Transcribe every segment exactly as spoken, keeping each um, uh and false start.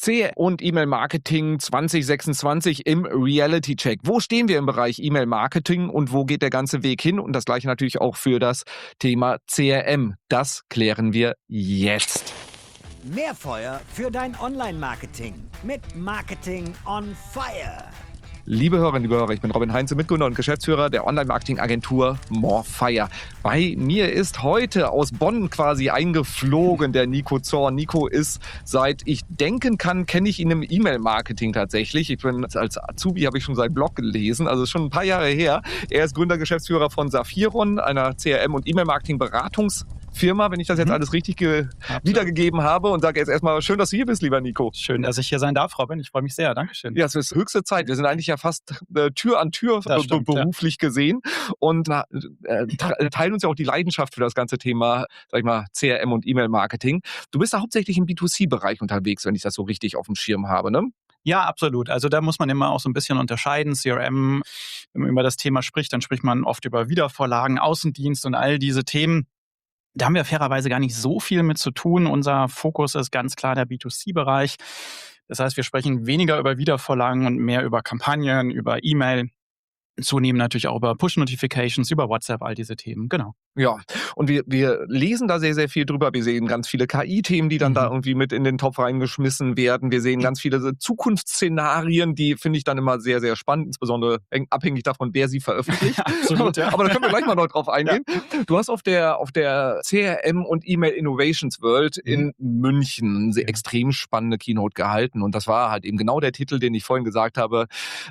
C und E-Mail-Marketing zwanzig sechsundzwanzig im Reality-Check. Wo stehen wir im Bereich E-Mail-Marketing und wo geht der ganze Weg hin? Und das gleiche natürlich auch für das Thema C R M. Das klären wir jetzt. Mehr Feuer für dein Online-Marketing mit Marketing on Fire. Liebe Hörerinnen, liebe Hörer, ich bin Robin Heinze, Mitgründer und Geschäftsführer der Online-Marketing-Agentur Morefire. Bei mir ist heute aus Bonn quasi eingeflogen der Nico Zorn. Nico ist, seit ich denken kann, kenne ich ihn im E-Mail-Marketing tatsächlich. Ich bin als Azubi, habe ich schon seinen Blog gelesen, also schon ein paar Jahre her. Er ist Gründer, Geschäftsführer von Saphiron, einer C R M- und E-Mail-Marketing-Beratungs- Firma, wenn ich das jetzt Mhm. alles richtig ge- wiedergegeben habe, und sage jetzt erstmal, schön, dass du hier bist, lieber Nico. Schön, dass ich hier sein darf, Robin. Ich freue mich sehr. Dankeschön. Ja, es ist höchste Zeit. Wir sind eigentlich ja fast äh, Tür an Tür Das äh, stimmt, beruflich ja. gesehen und na, äh, teilen uns ja auch die Leidenschaft für das ganze Thema, sag ich mal, C R M und E-Mail-Marketing. Du bist ja hauptsächlich im B zwei C-Bereich unterwegs, wenn ich das so richtig auf dem Schirm habe, ne? Ja, absolut. Also da muss man immer auch so ein bisschen unterscheiden. C R M, wenn man über das Thema spricht, dann spricht man oft über Wiedervorlagen, Außendienst und all diese Themen. Da haben wir fairerweise gar nicht so viel mit zu tun. Unser Fokus ist ganz klar der B zwei C-Bereich. Das heißt, wir sprechen weniger über Wiedervorlagen und mehr über Kampagnen, über E-Mail, zunehmend natürlich auch über Push-Notifications, über WhatsApp, all diese Themen, genau. Ja, und wir, wir lesen da sehr, sehr viel drüber. Wir sehen ganz viele K I-Themen, die dann mhm. da irgendwie mit in den Topf reingeschmissen werden. Wir sehen ganz viele so Zukunftsszenarien, die finde ich dann immer sehr, sehr spannend, insbesondere abhängig davon, wer sie veröffentlicht. Absolut, ja. Aber da können wir gleich mal noch drauf eingehen. Ja. Du hast auf der, auf der C R M und E-Mail Innovations World mhm. in München eine sehr extrem spannende Keynote gehalten. Und das war halt eben genau der Titel, den ich vorhin gesagt habe,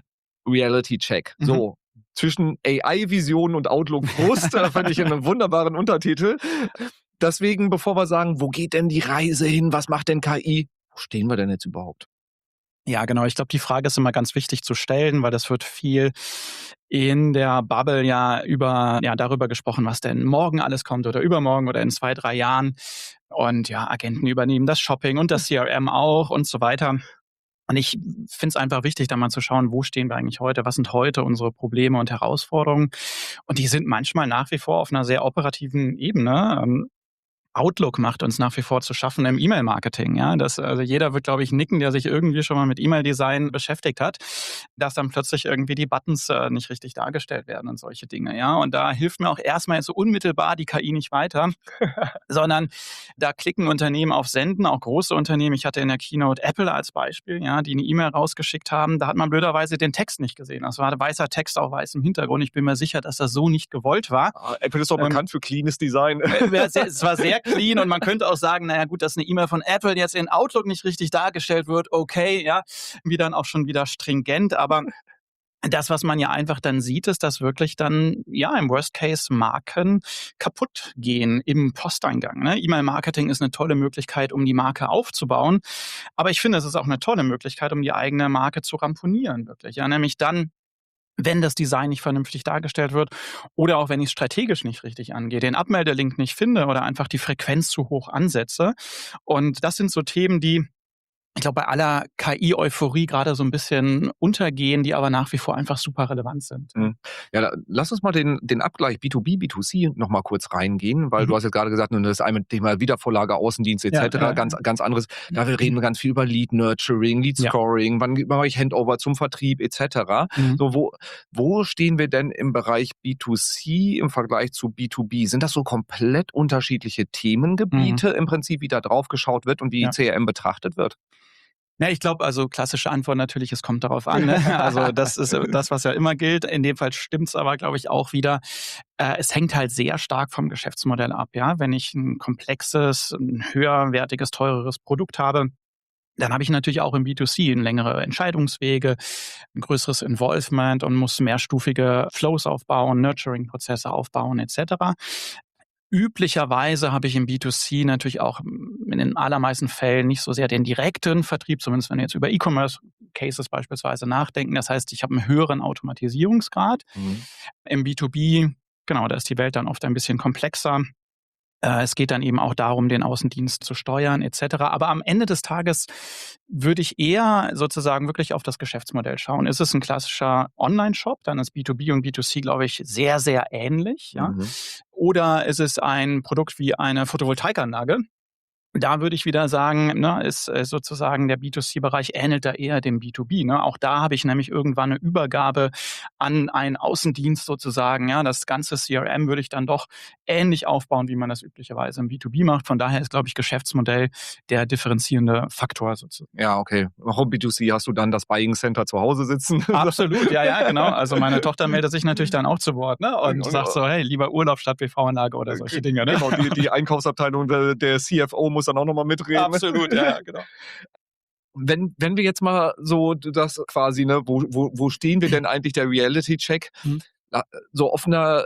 Reality Check. Mhm. So, zwischen A I-Vision und Outlook-Frust, da fand ich einen wunderbaren Untertitel. Deswegen, bevor wir sagen, wo geht denn die Reise hin, was macht denn K I, wo stehen wir denn jetzt überhaupt? Ja, genau. Ich glaube, die Frage ist immer ganz wichtig zu stellen, weil das wird viel in der Bubble ja über, ja, darüber gesprochen, was denn morgen alles kommt oder übermorgen oder in zwei, drei Jahren. Und ja, Agenten übernehmen das Shopping und das C R M auch und so weiter. Und ich finde es einfach wichtig, da mal zu schauen, wo stehen wir eigentlich heute, was sind heute unsere Probleme und Herausforderungen. Und die sind manchmal nach wie vor auf einer sehr operativen Ebene. Outlook macht uns nach wie vor zu schaffen im E-Mail-Marketing. Ja, das, also jeder wird, glaube ich, nicken, der sich irgendwie schon mal mit E-Mail-Design beschäftigt hat, dass dann plötzlich irgendwie die Buttons äh, nicht richtig dargestellt werden und solche Dinge. Ja, und da hilft mir auch erstmal jetzt so unmittelbar die K I nicht weiter, sondern da klicken Unternehmen auf Senden, auch große Unternehmen. Ich hatte in der Keynote Apple als Beispiel, ja, die eine E-Mail rausgeschickt haben. Da hat man blöderweise den Text nicht gesehen. Das war weißer Text auf weißem Hintergrund. Ich bin mir sicher, dass das so nicht gewollt war. Apple ist doch ähm, bekannt für cleanes Design. Es war sehr clean und man könnte auch sagen, naja gut, dass eine E-Mail von Apple jetzt in Outlook nicht richtig dargestellt wird, okay, ja, wie dann auch schon wieder stringent, aber das, was man ja einfach dann sieht, ist, dass wirklich dann, ja, im Worst Case Marken kaputt gehen im Posteingang. Ne? E-Mail-Marketing ist eine tolle Möglichkeit, um die Marke aufzubauen, aber ich finde, es ist auch eine tolle Möglichkeit, um die eigene Marke zu ramponieren, wirklich, ja, nämlich dann, wenn das Design nicht vernünftig dargestellt wird oder auch wenn ich es strategisch nicht richtig angehe, den Abmeldelink nicht finde oder einfach die Frequenz zu hoch ansetze. Und das sind so Themen, die, ich glaube, bei aller K I-Euphorie gerade so ein bisschen untergehen, die aber nach wie vor einfach super relevant sind. Mhm. Ja, lass uns mal den, den Abgleich B zwei B, B zwei C noch mal kurz reingehen, weil mhm. du hast jetzt gerade gesagt, das ist ein Thema Wiedervorlage, Außendienst et cetera, ja, ja. ganz, ganz anderes. Da reden wir ganz viel über Lead Nurturing, Lead Scoring, ja. wann mache ich Handover zum Vertrieb et cetera. Mhm. So, wo, wo stehen wir denn im Bereich B zwei C im Vergleich zu B zwei B? Sind das so komplett unterschiedliche Themengebiete mhm. im Prinzip, wie da drauf geschaut wird und wie ja. C R M betrachtet wird? Ja, ich glaube, also klassische Antwort natürlich, es kommt darauf an. Ne? Also das ist das, was ja immer gilt. In dem Fall stimmt es aber, glaube ich, auch wieder. Äh, es hängt halt sehr stark vom Geschäftsmodell ab. Ja, wenn ich ein komplexes, ein höherwertiges, teureres Produkt habe, dann habe ich natürlich auch im B zwei C längere Entscheidungswege, ein größeres Involvement und muss mehrstufige Flows aufbauen, Nurturing-Prozesse aufbauen et cetera. Üblicherweise habe ich im B zwei C natürlich auch in den allermeisten Fällen nicht so sehr den direkten Vertrieb, zumindest wenn wir jetzt über E-Commerce-Cases beispielsweise nachdenken. Das heißt, ich habe einen höheren Automatisierungsgrad. Mhm. Im B zwei B, genau, da ist die Welt dann oft ein bisschen komplexer. Es geht dann eben auch darum, den Außendienst zu steuern et cetera. Aber am Ende des Tages würde ich eher sozusagen wirklich auf das Geschäftsmodell schauen. Ist es ein klassischer Online-Shop, dann ist B zwei B und B zwei C, glaube ich, sehr, sehr ähnlich. Ja? Mhm. Oder ist es ein Produkt wie eine Photovoltaikanlage? Da würde ich wieder sagen, ne, ist äh, sozusagen der B zwei C-Bereich ähnelt da eher dem B zwei B. Ne? Auch da habe ich nämlich irgendwann eine Übergabe an einen Außendienst sozusagen. Ja, das ganze C R M würde ich dann doch ähnlich aufbauen, wie man das üblicherweise im B zwei B macht. Von daher ist, glaube ich, Geschäftsmodell der differenzierende Faktor sozusagen. Ja, okay. Auch im B zwei C hast du dann das Buying Center zu Hause sitzen. Absolut, ja, ja, genau. Also meine Tochter meldet sich natürlich dann auch zu Wort, ne? Und sagt so, hey, lieber Urlaub statt P V-Anlage oder solche Dinge. Ne? Genau, die, die Einkaufsabteilung der, der C F O muss dann auch nochmal mitreden. Absolut, ja, ja, genau. Wenn, wenn wir jetzt mal so das quasi, ne, wo, wo, wo stehen wir denn eigentlich der Reality-Check? Mhm. So auf einer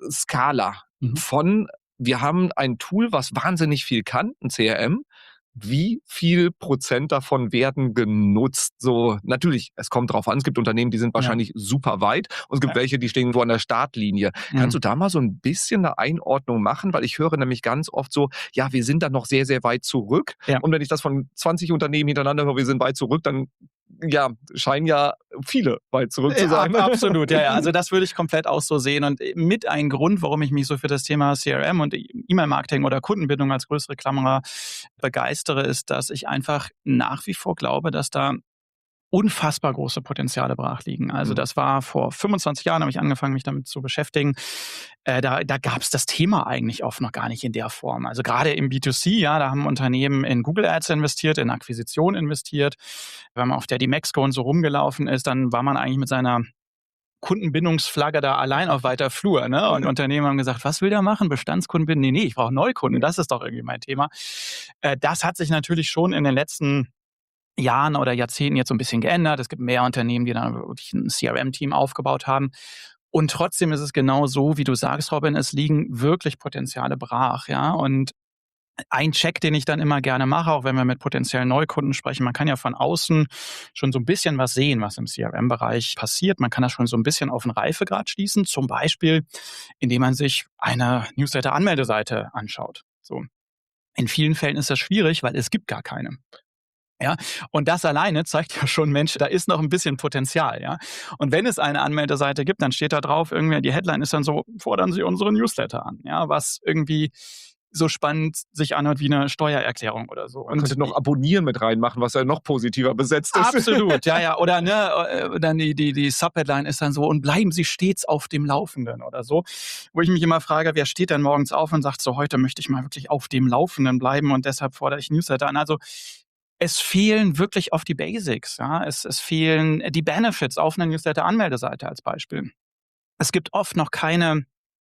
Skala mhm. von, wir haben ein Tool, was wahnsinnig viel kann, ein C R M. Wie viel Prozent davon werden genutzt? So, natürlich, es kommt drauf an, es gibt Unternehmen, die sind wahrscheinlich ja. super weit und es gibt ja. welche, die stehen so an der Startlinie. Mhm. Kannst du da mal so ein bisschen eine Einordnung machen? Weil ich höre nämlich ganz oft so, ja, wir sind da noch sehr, sehr weit zurück. Ja. Und wenn ich das von zwanzig Unternehmen hintereinander höre, wir sind weit zurück, dann ja, scheinen ja viele weit zurück zu sein. Ja, absolut, ja, ja. Also das würde ich komplett auch so sehen. Und mit ein Grund, warum ich mich so für das Thema C R M und E-Mail-Marketing oder Kundenbindung als größere Klammer begeistere, ist, dass ich einfach nach wie vor glaube, dass da unfassbar große Potenziale brach liegen. Also das war vor fünfundzwanzig Jahren, habe ich angefangen, mich damit zu beschäftigen. Äh, da da gab es das Thema eigentlich oft noch gar nicht in der Form. Also gerade im B zwei C, ja, da haben Unternehmen in Google Ads investiert, in Akquisition investiert. Wenn man auf der Dimexco und so rumgelaufen ist, dann war man eigentlich mit seiner Kundenbindungsflagge da allein auf weiter Flur. Ne? Und Unternehmen haben gesagt, was will der machen? Bestandskundenbindung? Nee, nee, ich brauche Neukunden. Das ist doch irgendwie mein Thema. Äh, das hat sich natürlich schon in den letzten Jahren oder Jahrzehnten jetzt so ein bisschen geändert. Es gibt mehr Unternehmen, die dann wirklich ein C R M-Team aufgebaut haben. Und trotzdem ist es genau so, wie du sagst, Robin, es liegen wirklich Potenziale brach. Ja? Und ein Check, den ich dann immer gerne mache, auch wenn wir mit potenziellen Neukunden sprechen, man kann ja von außen schon so ein bisschen was sehen, was im C R M-Bereich passiert. Man kann das schon so ein bisschen auf den Reifegrad schließen, zum Beispiel, indem man sich eine Newsletter-Anmeldeseite anschaut. So. In vielen Fällen ist das schwierig, weil es gibt gar keine. Ja, und das alleine zeigt ja schon, Mensch, da ist noch ein bisschen Potenzial, ja. Und wenn es eine Anmeldeseite gibt, dann steht da drauf, irgendwie die Headline ist dann so, fordern Sie unsere Newsletter an, ja, was irgendwie so spannend sich anhört wie eine Steuererklärung oder so. Man und könnte noch Abonnieren mit reinmachen, was ja noch positiver besetzt ist. Absolut, ja, ja. Oder ne, dann die, die, die Subheadline ist dann so, und bleiben Sie stets auf dem Laufenden oder so. Wo ich mich immer frage, wer steht denn morgens auf und sagt so, heute möchte ich mal wirklich auf dem Laufenden bleiben und deshalb fordere ich Newsletter an. Also es fehlen wirklich oft die Basics. Ja? Es, es fehlen die Benefits auf einer Newsletter-Anmeldeseite als Beispiel. Es gibt oft noch keine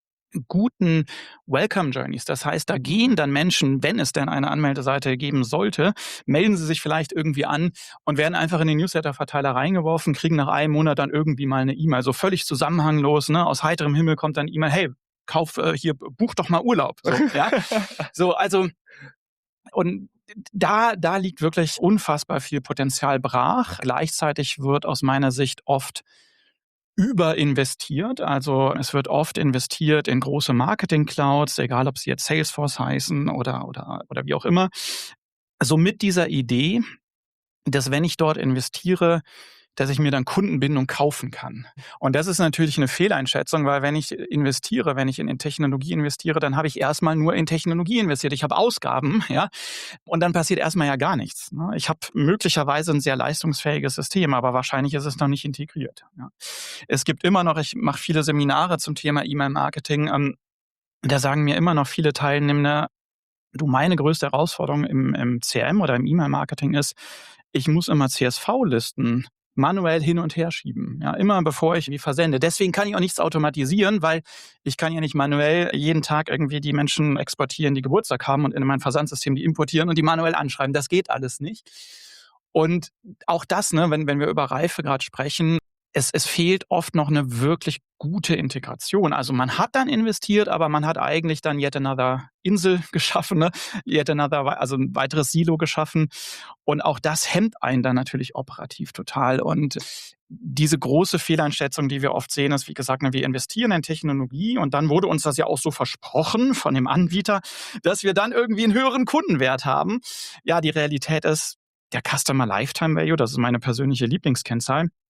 guten Welcome Journeys. Das heißt, da gehen dann Menschen, wenn es denn eine Anmeldeseite geben sollte, melden sie sich vielleicht irgendwie an und werden einfach in den Newsletter-Verteiler reingeworfen, kriegen nach einem Monat dann irgendwie mal eine E-Mail. So völlig zusammenhanglos, ne? Aus heiterem Himmel kommt dann E-Mail, hey, kauf äh, hier, buch doch mal Urlaub. So, ja? so also und da, da liegt wirklich unfassbar viel Potenzial brach. Gleichzeitig wird aus meiner Sicht oft überinvestiert. Also es wird oft investiert in große Marketing-Clouds, egal ob sie jetzt Salesforce heißen oder, oder, oder wie auch immer. Also mit dieser Idee, dass wenn ich dort investiere, dass ich mir dann Kundenbindung kaufen kann. Und das ist natürlich eine Fehleinschätzung, weil wenn ich investiere, wenn ich in Technologie investiere, dann habe ich erstmal nur in Technologie investiert. Ich habe Ausgaben, ja, und dann passiert erstmal ja gar nichts. Ich habe möglicherweise ein sehr leistungsfähiges System, aber wahrscheinlich ist es noch nicht integriert. Es gibt immer noch, ich mache viele Seminare zum Thema E-Mail-Marketing, da sagen mir immer noch viele Teilnehmer, du, meine größte Herausforderung im, im C R M oder im E-Mail-Marketing ist, ich muss immer C S V-Listen manuell hin und her schieben, ja, immer bevor ich die versende. Deswegen kann ich auch nichts automatisieren, weil ich kann ja nicht manuell jeden Tag irgendwie die Menschen exportieren, die Geburtstag haben und in mein Versandsystem die importieren und die manuell anschreiben. Das geht alles nicht. Und auch das, ne, wenn, wenn wir über Reifegrad sprechen, es, es fehlt oft noch eine wirklich gute Integration. Also man hat dann investiert, aber man hat eigentlich dann yet another Insel geschaffen, ne? yet another, also ein weiteres Silo geschaffen. Und auch das hemmt einen dann natürlich operativ total. Und diese große Fehleinschätzung, die wir oft sehen, ist, wie gesagt, wir investieren in Technologie und dann wurde uns das ja auch so versprochen von dem Anbieter, dass wir dann irgendwie einen höheren Kundenwert haben. Ja, die Realität ist, der Customer Lifetime Value, das ist meine persönliche Lieblingskennzahl,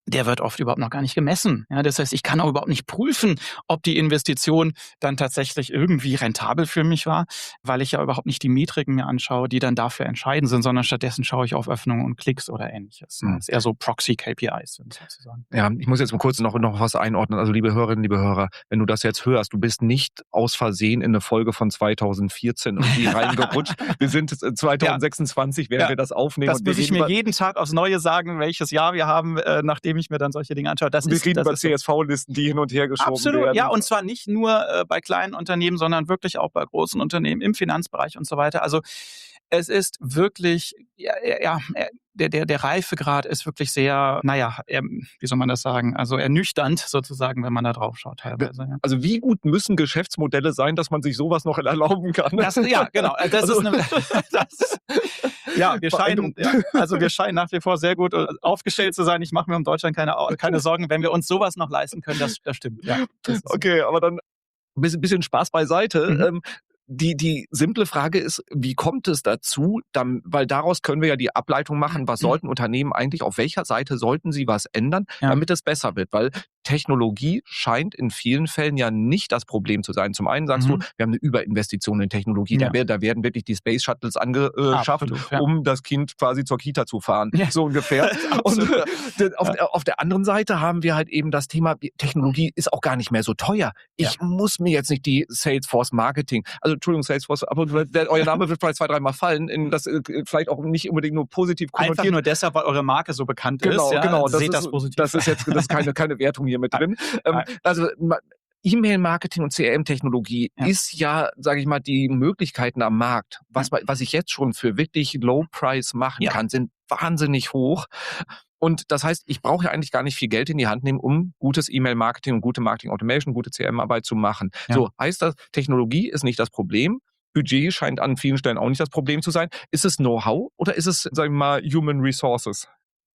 der wird oft überhaupt noch gar nicht gemessen. Ja, das heißt, ich kann auch überhaupt nicht prüfen, ob die Investition dann tatsächlich irgendwie rentabel für mich war, weil ich ja überhaupt nicht die Metriken mir anschaue, die dann dafür entscheidend sind, sondern stattdessen schaue ich auf Öffnungen und Klicks oder Ähnliches. Mhm. Das ist eher so Proxy-K P Is sind sozusagen. Ja, ich muss jetzt mal kurz noch, noch was einordnen. Also liebe Hörerinnen, liebe Hörer, wenn du das jetzt hörst, du bist nicht aus Versehen in eine Folge von zweitausendvierzehn irgendwie reingerutscht. Wir sind zweitausendsechsundzwanzig, ja. während ja. wir das aufnehmen. Das muss ich mir jeden Tag aufs Neue sagen, welches Jahr wir haben, äh, nachdem ich mir dann solche Dinge anschaue. Das wir ist, reden das über ist C S V-Listen, die hin und her geschoben absolut, werden. Ja, und zwar nicht nur äh, bei kleinen Unternehmen, sondern wirklich auch bei großen Unternehmen im Finanzbereich und so weiter. Also es ist wirklich, ja, ja der, der, der Reifegrad ist wirklich sehr, naja, er, wie soll man das sagen, also ernüchternd sozusagen, wenn man da drauf schaut teilweise. Ja. Also wie gut müssen Geschäftsmodelle sein, dass man sich sowas noch erlauben kann? Das, ja, genau. Das also, ist eine, das, ja, wir scheinen, ja, also wir scheinen nach wie vor sehr gut aufgestellt zu sein. Ich mache mir um Deutschland keine, keine Sorgen, wenn wir uns sowas noch leisten können, das, das stimmt. Ja, das okay, aber dann ein bisschen, bisschen Spaß beiseite. Mhm. Ähm, Die, die simple Frage ist, wie kommt es dazu? Dann, weil daraus können wir ja die Ableitung machen, was sollten Unternehmen eigentlich, auf welcher Seite sollten sie was ändern, ja. damit es besser wird? Weil Technologie scheint in vielen Fällen ja nicht das Problem zu sein. Zum einen sagst mhm. du, wir haben eine Überinvestition in Technologie. Ja. Da, da werden wirklich die Space Shuttles angeschafft, Absolut, ja. um das Kind quasi zur Kita zu fahren. Ja. So ungefähr. Und äh, auf, ja. auf der anderen Seite haben wir halt eben das Thema, Technologie ist auch gar nicht mehr so teuer. Ich ja. muss mir jetzt nicht die Salesforce Marketing, also Entschuldigung, Salesforce, aber der, euer Name wird vielleicht zwei, dreimal fallen, in das äh, vielleicht auch nicht unbedingt nur positiv konnotiert. Einfach nur deshalb, weil eure Marke so bekannt genau, ist. Ja? Genau, das Seht ist, das positiv. Das ist jetzt das ist keine, keine Wertung hier mit drin. Ähm, also E-Mail-Marketing und C R M-Technologie ja. ist ja, sage ich mal, die Möglichkeiten am Markt, was, ja. was ich jetzt schon für wirklich Low-Price machen ja. kann, sind wahnsinnig hoch. Und das heißt, ich brauche ja eigentlich gar nicht viel Geld in die Hand nehmen, um gutes E-Mail-Marketing und gute Marketing-Automation, gute C R M-Arbeit zu machen. Ja. So, heißt das, Technologie ist nicht das Problem. Budget scheint an vielen Stellen auch nicht das Problem zu sein. Ist es Know-how oder ist es, sagen wir mal, Human Resources?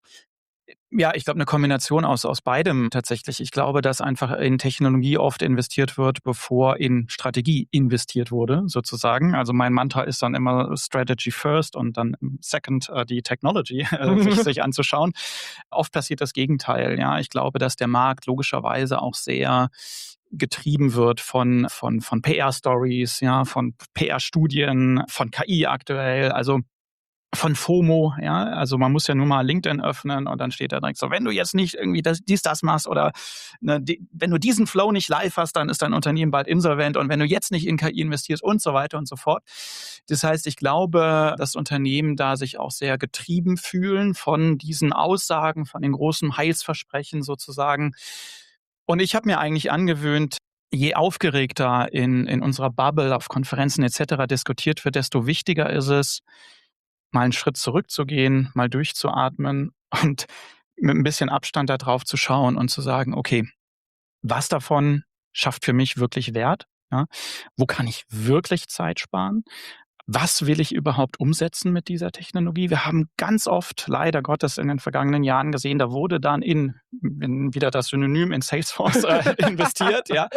Ja, ich glaube, eine Kombination aus, aus beidem tatsächlich. Ich glaube, dass einfach in Technologie oft investiert wird, bevor in Strategie investiert wurde, sozusagen. Also mein Mantra ist dann immer Strategy first und dann second äh, die Technology äh, sich, sich anzuschauen. Oft passiert das Gegenteil. Ja, ich glaube, dass der Markt logischerweise auch sehr getrieben wird von, von, von P R-Stories, ja, von P R-Studien, von K I aktuell. Also von FOMO, ja, also man muss ja nur mal LinkedIn öffnen und dann steht da direkt so, wenn du jetzt nicht irgendwie das, dies, das machst oder ne, die, wenn du diesen Flow nicht live hast, dann ist dein Unternehmen bald insolvent und wenn du jetzt nicht in K I investierst und so weiter und so fort. Das heißt, ich glaube, dass Unternehmen da sich auch sehr getrieben fühlen von diesen Aussagen, von den großen Heilsversprechen sozusagen. Und ich habe mir eigentlich angewöhnt, je aufgeregter in, in unserer Bubble auf Konferenzen et cetera diskutiert wird, desto wichtiger ist es, mal einen Schritt zurückzugehen, mal durchzuatmen und mit ein bisschen Abstand da drauf zu schauen und zu sagen, okay, was davon schafft für mich wirklich Wert? Ja? Wo kann ich wirklich Zeit sparen? Was will ich überhaupt umsetzen mit dieser Technologie? Wir haben ganz oft, leider Gottes, in den vergangenen Jahren gesehen, da wurde dann in, in wieder das Synonym in Salesforce äh, investiert, ja.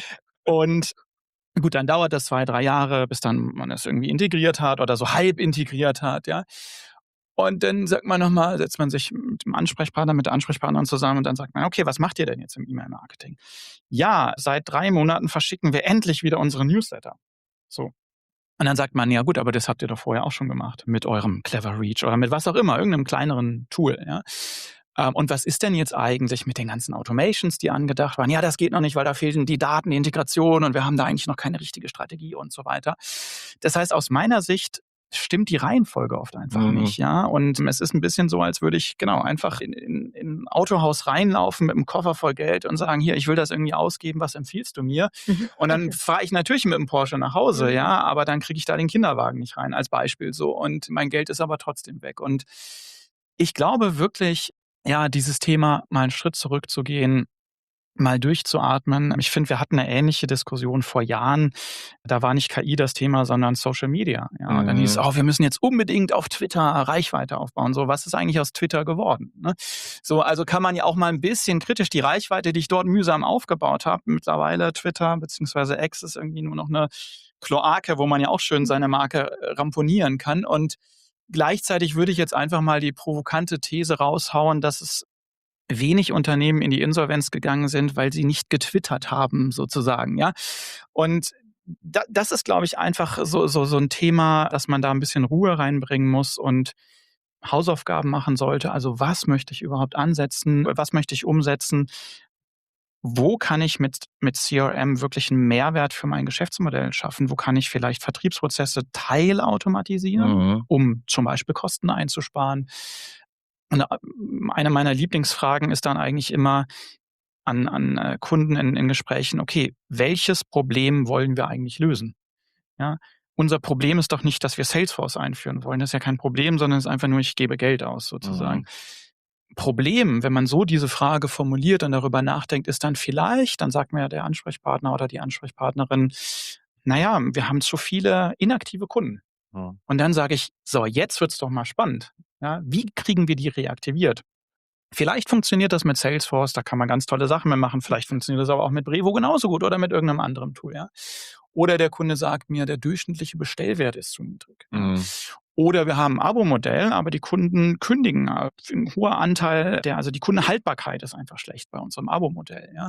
Und gut, dann dauert das zwei, drei Jahre, bis dann man es irgendwie integriert hat oder so halb integriert hat, ja. Und dann sagt man nochmal, setzt man sich mit dem Ansprechpartner, mit der Ansprechpartnerin zusammen und dann sagt man, okay, was macht ihr denn jetzt im E-Mail-Marketing? Ja, seit drei Monaten verschicken wir endlich wieder unsere Newsletter. So. Und dann sagt man, ja gut, aber das habt ihr doch vorher auch schon gemacht mit eurem Clever Reach oder mit was auch immer, irgendeinem kleineren Tool, ja. Und was ist denn jetzt eigentlich mit den ganzen Automations, die angedacht waren? Ja, das geht noch nicht, weil da fehlen die Daten, die Integration und wir haben da eigentlich noch keine richtige Strategie und so weiter. Das heißt, aus meiner Sicht stimmt die Reihenfolge oft einfach mhm. nicht, ja. Und es ist ein bisschen so, als würde ich genau einfach in, in, in ein Autohaus reinlaufen mit einem Koffer voll Geld und sagen, hier, ich will das irgendwie ausgeben, was empfiehlst du mir? Mhm. Und dann okay. fahre ich natürlich mit dem Porsche nach Hause, mhm. ja, aber dann kriege ich da den Kinderwagen nicht rein, als Beispiel so. Und mein Geld ist aber trotzdem weg. Und ich glaube wirklich, ja, dieses Thema, mal einen Schritt zurückzugehen, mal durchzuatmen. Ich finde, wir hatten eine ähnliche Diskussion vor Jahren. Da war nicht K I das Thema, sondern Social Media. Ja, und dann hieß es, oh, wir müssen jetzt unbedingt auf Twitter Reichweite aufbauen. So, was ist eigentlich aus Twitter geworden? Ne? So, also kann man ja auch mal ein bisschen kritisch die Reichweite, die ich dort mühsam aufgebaut habe. Mittlerweile Twitter bzw. X ist irgendwie nur noch eine Kloake, wo man ja auch schön seine Marke ramponieren kann. Und gleichzeitig würde ich jetzt einfach mal die provokante These raushauen, dass es wenig Unternehmen in die Insolvenz gegangen sind, weil sie nicht getwittert haben, sozusagen, ja. Und da, das ist, glaube ich, einfach so, so, so ein Thema, dass man da ein bisschen Ruhe reinbringen muss und Hausaufgaben machen sollte. Also was möchte ich überhaupt ansetzen? Was möchte ich umsetzen? Wo kann ich mit, mit C R M wirklich einen Mehrwert für mein Geschäftsmodell schaffen? Wo kann ich vielleicht Vertriebsprozesse teilautomatisieren, Mhm. um zum Beispiel Kosten einzusparen? Und eine meiner Lieblingsfragen ist dann eigentlich immer an, an Kunden in, in Gesprächen, okay, welches Problem wollen wir eigentlich lösen? Ja, unser Problem ist doch nicht, dass wir Salesforce einführen wollen. Das ist ja kein Problem, sondern es ist einfach nur, ich gebe Geld aus, sozusagen. Mhm. Problem, wenn man so diese Frage formuliert und darüber nachdenkt, ist dann vielleicht, dann sagt mir der Ansprechpartner oder die Ansprechpartnerin, naja, wir haben zu viele inaktive Kunden. Mhm. Und dann sage ich, so, jetzt wird's doch mal spannend. Ja, wie kriegen wir die reaktiviert? Vielleicht funktioniert das mit Salesforce, da kann man ganz tolle Sachen mit machen. Vielleicht funktioniert das aber auch mit Brevo genauso gut oder mit irgendeinem anderen Tool. Ja? Oder der Kunde sagt mir, der durchschnittliche Bestellwert ist zu niedrig. Mhm. Ja? Oder wir haben ein Abo-Modell, aber die Kunden kündigen. Ein hoher Anteil, der, also die Kundenhaltbarkeit ist einfach schlecht bei unserem Abo-Modell. Ja?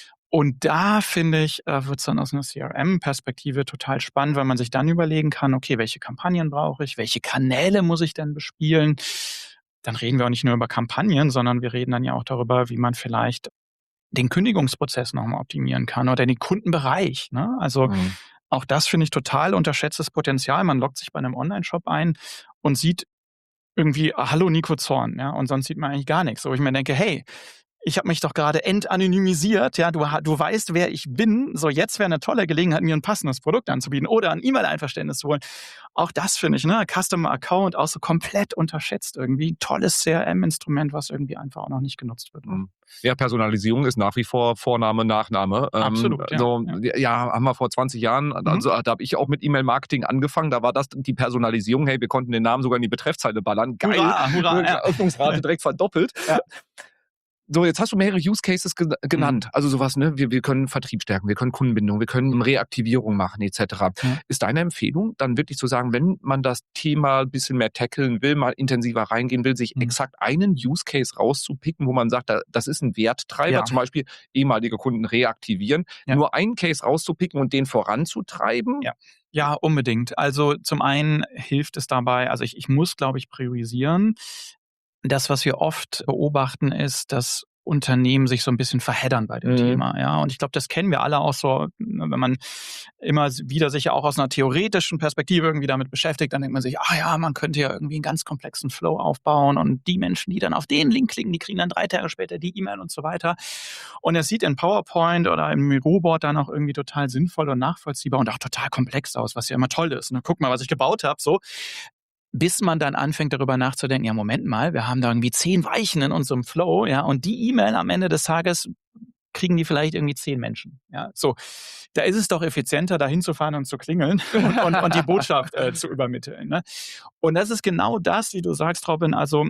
Und da, finde ich, wird es dann aus einer C R M-Perspektive total spannend, weil man sich dann überlegen kann, okay, welche Kampagnen brauche ich, welche Kanäle muss ich denn bespielen? Dann reden wir auch nicht nur über Kampagnen, sondern wir reden dann ja auch darüber, wie man vielleicht den Kündigungsprozess nochmal optimieren kann oder den Kundenbereich. Ne? Also Mhm. auch das finde ich total unterschätztes Potenzial. Man loggt sich bei einem Online-Shop ein und sieht irgendwie, ah, hallo Nico Zorn, ja, und sonst sieht man eigentlich gar nichts. Wo ich mir denke, hey, ich habe mich doch gerade entanonymisiert, ja, du, du weißt, wer ich bin. So, jetzt wäre eine tolle Gelegenheit, mir ein passendes Produkt anzubieten oder ein E-Mail-Einverständnis zu holen. Auch das finde ich, ne, Customer Account auch so komplett unterschätzt irgendwie. Tolles C R M-Instrument, was irgendwie einfach auch noch nicht genutzt wird. Mhm. Ja, Personalisierung ist nach wie vor Vorname, Nachname. Absolut, ähm, ja, so, ja. ja, haben wir vor zwanzig Jahren, also da habe ich auch mit E-Mail-Marketing angefangen, da war das die Personalisierung, hey, wir konnten den Namen sogar in die Betreffzeile ballern. Geil, Hurra, hurra, ja. Öffnungsrate direkt verdoppelt. Ja. So, jetzt hast du mehrere Use Cases ge- genannt. Mhm. Also sowas, ne? Wir, wir können Vertrieb stärken, wir können Kundenbindung, wir können Reaktivierung machen, et cetera. Ja. Ist deine Empfehlung, dann wirklich zu sagen, wenn man das Thema ein bisschen mehr tackeln will, mal intensiver reingehen will, sich Mhm. exakt einen Use Case rauszupicken, wo man sagt, da, das ist ein Werttreiber, Ja. zum Beispiel ehemalige Kunden reaktivieren, Ja. nur einen Case rauszupicken und den voranzutreiben? Ja. Ja, unbedingt. Also zum einen hilft es dabei, also ich, ich muss, glaube ich, priorisieren. Das, was wir oft beobachten, ist, dass Unternehmen sich so ein bisschen verheddern bei dem Mhm. Thema, ja. Und ich glaube, das kennen wir alle auch so, wenn man immer wieder sich ja auch aus einer theoretischen Perspektive irgendwie damit beschäftigt, dann denkt man sich, ah ja, man könnte ja irgendwie einen ganz komplexen Flow aufbauen und die Menschen, die dann auf den Link klicken, die kriegen dann drei Tage später die E-Mail und so weiter. Und es sieht in PowerPoint oder im Miroboard dann auch irgendwie total sinnvoll und nachvollziehbar und auch total komplex aus, was ja immer toll ist. Ne? Guck mal, was ich gebaut habe, so. Bis man dann anfängt, darüber nachzudenken, ja, Moment mal, wir haben da irgendwie zehn Weichen in unserem Flow, ja, und die E-Mail am Ende des Tages kriegen die vielleicht irgendwie zehn Menschen, ja, so. Da ist es doch effizienter, da hinzufahren und zu klingeln und, und, und die Botschaft äh, zu übermitteln, ne? Und das ist genau das, wie du sagst, Robin, also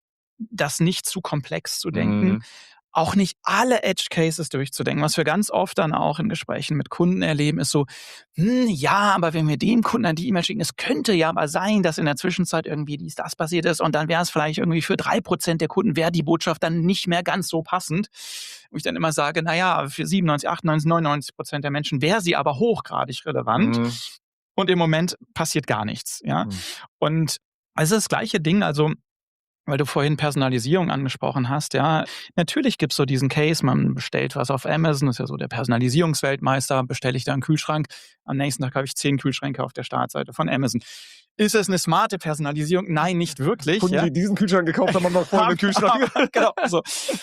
das nicht zu komplex zu denken, Mhm. auch nicht alle Edge Cases durchzudenken. Was wir ganz oft dann auch in Gesprächen mit Kunden erleben, ist so, hm, ja, aber wenn wir dem Kunden dann die E-Mail schicken, es könnte ja aber sein, dass in der Zwischenzeit irgendwie dies, das passiert ist und dann wäre es vielleicht irgendwie für drei Prozent der Kunden wäre die Botschaft dann nicht mehr ganz so passend. Wo ich dann immer sage, naja, für siebenundneunzig, achtundneunzig, neunundneunzig Prozent der Menschen wäre sie aber hochgradig relevant. Mhm. Und im Moment passiert gar nichts, ja. Mhm. Und es ist das gleiche Ding, also weil du vorhin Personalisierung angesprochen hast, ja, natürlich gibt's so diesen Case, man bestellt was auf Amazon, ist ja so der Personalisierungsweltmeister, bestelle ich da einen Kühlschrank, am nächsten Tag habe ich zehn Kühlschränke auf der Startseite von Amazon. Ist es eine smarte Personalisierung? Nein, nicht wirklich. Kunden, ja? die diesen Kühlschrank gekauft haben, haben noch folgenden Kühlschrank. Genau, so.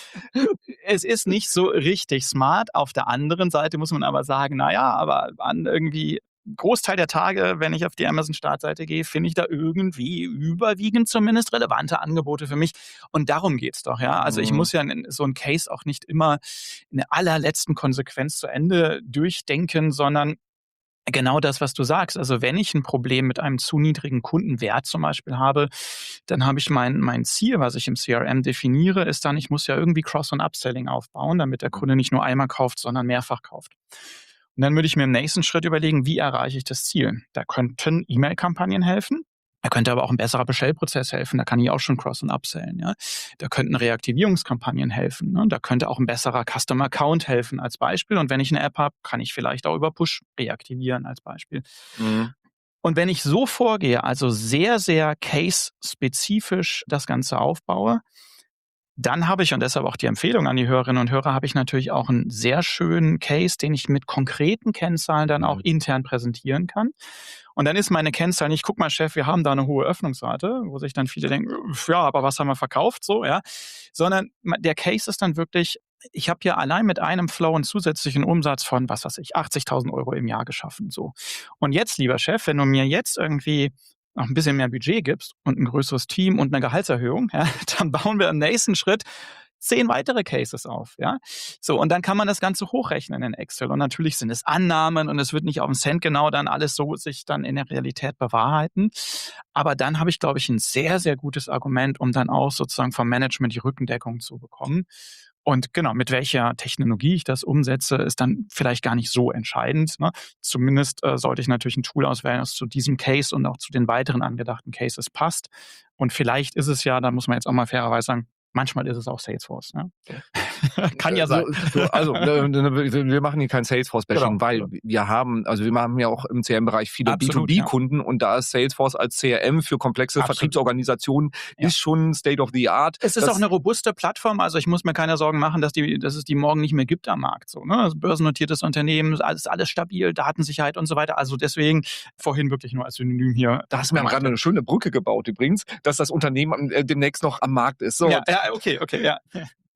Es ist nicht so richtig smart. Auf der anderen Seite muss man aber sagen, naja, aber an irgendwie Großteil der Tage, wenn ich auf die Amazon-Startseite gehe, finde ich da irgendwie überwiegend zumindest relevante Angebote für mich. Und darum geht's doch, ja. Also ich Mhm. muss ja in so einen Case auch nicht immer in der allerletzten Konsequenz zu Ende durchdenken, sondern genau das, was du sagst. Also wenn ich ein Problem mit einem zu niedrigen Kundenwert zum Beispiel habe, dann habe ich mein, mein Ziel, was ich im C R M definiere, ist dann, ich muss ja irgendwie Cross- und Upselling aufbauen, damit der Kunde nicht nur einmal kauft, sondern mehrfach kauft. Und dann würde ich mir im nächsten Schritt überlegen, wie erreiche ich das Ziel? Da könnten E-Mail-Kampagnen helfen. Da könnte aber auch ein besserer Bestellprozess helfen. Da kann ich auch schon Cross- und Upsellen. Ja? Da könnten Reaktivierungskampagnen helfen. Ne? Da könnte auch ein besserer Customer Account helfen als Beispiel. Und wenn ich eine App habe, kann ich vielleicht auch über Push reaktivieren als Beispiel. Mhm. Und wenn ich so vorgehe, also sehr, sehr case-spezifisch das Ganze aufbaue, dann habe ich, und deshalb auch die Empfehlung an die Hörerinnen und Hörer, habe ich natürlich auch einen sehr schönen Case, den ich mit konkreten Kennzahlen dann auch intern präsentieren kann. Und dann ist meine Kennzahl nicht, guck mal, Chef, wir haben da eine hohe Öffnungsrate, wo sich dann viele denken, ja, aber was haben wir verkauft, so, ja. Sondern der Case ist dann wirklich, ich habe hier allein mit einem Flow einen zusätzlichen Umsatz von, was weiß ich, achtzigtausend Euro im Jahr geschaffen, so. Und jetzt, lieber Chef, wenn du mir jetzt irgendwie noch ein bisschen mehr Budget gibst und ein größeres Team und eine Gehaltserhöhung, ja, dann bauen wir im nächsten Schritt zehn weitere Cases auf, ja. So, und dann kann man das Ganze hochrechnen in Excel. Und natürlich sind es Annahmen und es wird nicht auf den Cent genau dann alles so sich dann in der Realität bewahrheiten. Aber dann habe ich, glaube ich, ein sehr, sehr gutes Argument, um dann auch sozusagen vom Management die Rückendeckung zu bekommen. Und genau, mit welcher Technologie ich das umsetze, ist dann vielleicht gar nicht so entscheidend. Ne? Zumindest äh, sollte ich natürlich ein Tool auswählen, das zu diesem Case und auch zu den weiteren angedachten Cases passt. Und vielleicht ist es ja, da muss man jetzt auch mal fairerweise sagen, manchmal ist es auch Salesforce. Ne? Kann ja sein. So, so, also wir machen hier kein Salesforce-Bashing, genau, weil genau. wir haben, also wir haben ja auch im C R M-Bereich viele Absolut, B zwei B-Kunden ja. und da ist Salesforce als C R M für komplexe Absolut. Vertriebsorganisationen ja. ist schon State of the Art. Es ist das auch eine robuste Plattform, also ich muss mir keine Sorgen machen, dass, die, dass es die morgen nicht mehr gibt am Markt. So, ne? Also börsennotiertes Unternehmen, alles, alles stabil, Datensicherheit und so weiter. Also deswegen vorhin wirklich nur als Synonym hier. Da hast du mir gerade eine schöne Brücke gebaut übrigens, dass das Unternehmen äh, demnächst noch am Markt ist. So, ja, ja, okay, okay, ja.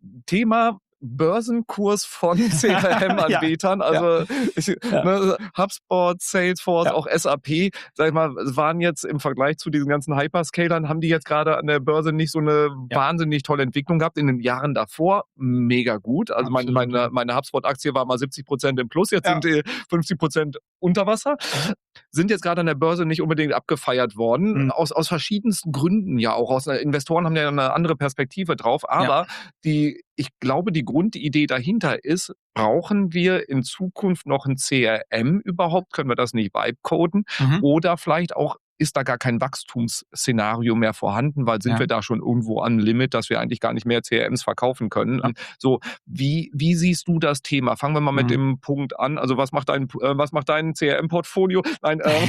Thema Börsenkurs von C R M-Anbietern, ja, also ja. Ich, ja. Ne, HubSpot, Salesforce, ja. auch S A P, sag ich mal, waren jetzt im Vergleich zu diesen ganzen Hyperscalern, haben die jetzt gerade an der Börse nicht so eine ja. wahnsinnig tolle Entwicklung gehabt. In den Jahren davor mega gut. Also meine, meine, meine HubSpot-Aktie war mal siebzig Prozent im Plus, jetzt ja. sind die fünfzig Prozent unter Wasser. Sind jetzt gerade an der Börse nicht unbedingt abgefeiert worden, mhm. aus, aus verschiedensten Gründen ja auch. Aus, Investoren haben ja eine andere Perspektive drauf, aber ja. die, ich glaube, die Grundidee dahinter ist, brauchen wir in Zukunft noch ein C R M überhaupt? Können wir das nicht vibe-coden? Mhm. Oder vielleicht auch, ist da gar kein Wachstumsszenario mehr vorhanden, weil sind ja. wir da schon irgendwo am Limit, dass wir eigentlich gar nicht mehr C R Ms verkaufen können. Ja. So, wie, wie siehst du das Thema? Fangen wir mal mhm. mit dem Punkt an. Also was macht dein, äh, was macht dein C R M-Portfolio? Nein, äh,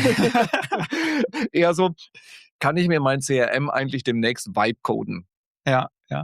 eher so, kann ich mir mein C R M eigentlich demnächst vibe-coden? Ja, ja.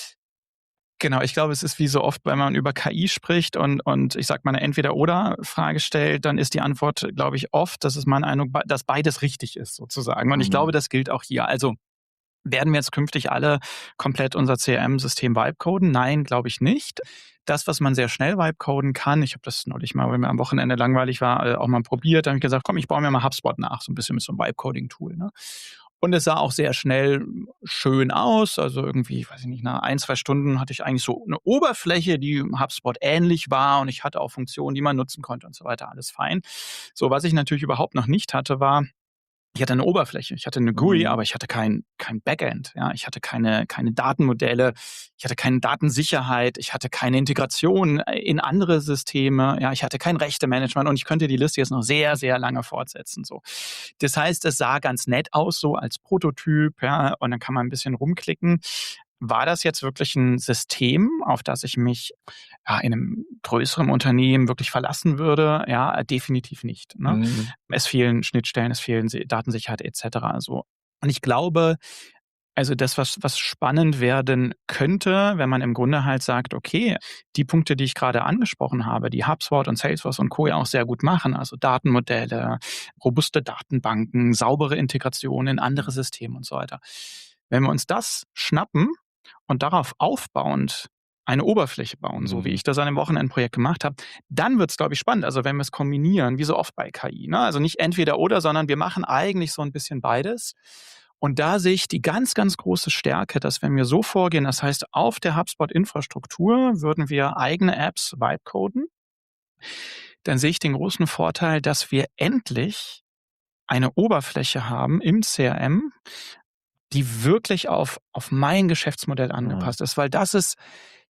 Genau, ich glaube, es ist wie so oft, wenn man über K I spricht und, und ich sag mal eine Entweder-Oder-Frage stellt, dann ist die Antwort, glaube ich, oft, dass es meine Eindruck, dass beides richtig ist sozusagen. Und mhm. ich glaube, das gilt auch hier. Also werden wir jetzt künftig alle komplett unser C R M-System vibe-coden? Nein, glaube ich nicht. Das, was man sehr schnell vibe-coden kann, ich habe das neulich mal, wenn mir am Wochenende langweilig war, auch mal probiert, da habe ich gesagt, komm, ich baue mir mal HubSpot nach, so ein bisschen mit so einem Vibe-Coding-Tool. Ne? Und es sah auch sehr schnell schön aus. Also irgendwie, weiß ich nicht, nach ein, zwei Stunden hatte ich eigentlich so eine Oberfläche, die HubSpot ähnlich war und ich hatte auch Funktionen, die man nutzen konnte und so weiter. Alles fein. So, was ich natürlich überhaupt noch nicht hatte, war, ich hatte eine Oberfläche, ich hatte eine G U I, mhm. aber ich hatte kein, kein Backend. Ja, ich hatte keine, keine Datenmodelle, ich hatte keine Datensicherheit, ich hatte keine Integration in andere Systeme, ja, ich hatte kein Rechtemanagement und ich könnte die Liste jetzt noch sehr, sehr lange fortsetzen. So. Das heißt, es sah ganz nett aus, so als Prototyp, ja, und dann kann man ein bisschen rumklicken. War das jetzt wirklich ein System, auf das ich mich ja, in einem größeren Unternehmen wirklich verlassen würde? Ja, definitiv nicht. Ne? Mhm. Es fehlen Schnittstellen, es fehlen Datensicherheit et cetera. Also, und ich glaube, also das, was, was spannend werden könnte, wenn man im Grunde halt sagt, okay, die Punkte, die ich gerade angesprochen habe, die HubSpot und Salesforce und Co. ja auch sehr gut machen, also Datenmodelle, robuste Datenbanken, saubere Integration in andere Systeme und so weiter. Wenn wir uns das schnappen und darauf aufbauend eine Oberfläche bauen, so wie ich das an einem Wochenendprojekt gemacht habe, dann wird es, glaube ich, spannend. Also wenn wir es kombinieren, wie so oft bei K I. Ne? Also nicht entweder oder, sondern wir machen eigentlich so ein bisschen beides. Und da sehe ich die ganz, ganz große Stärke, dass wenn wir so vorgehen, das heißt, auf der HubSpot-Infrastruktur würden wir eigene Apps vibe-coden, dann sehe ich den großen Vorteil, dass wir endlich eine Oberfläche haben im C R M, die wirklich auf, auf mein Geschäftsmodell angepasst ist, weil das ist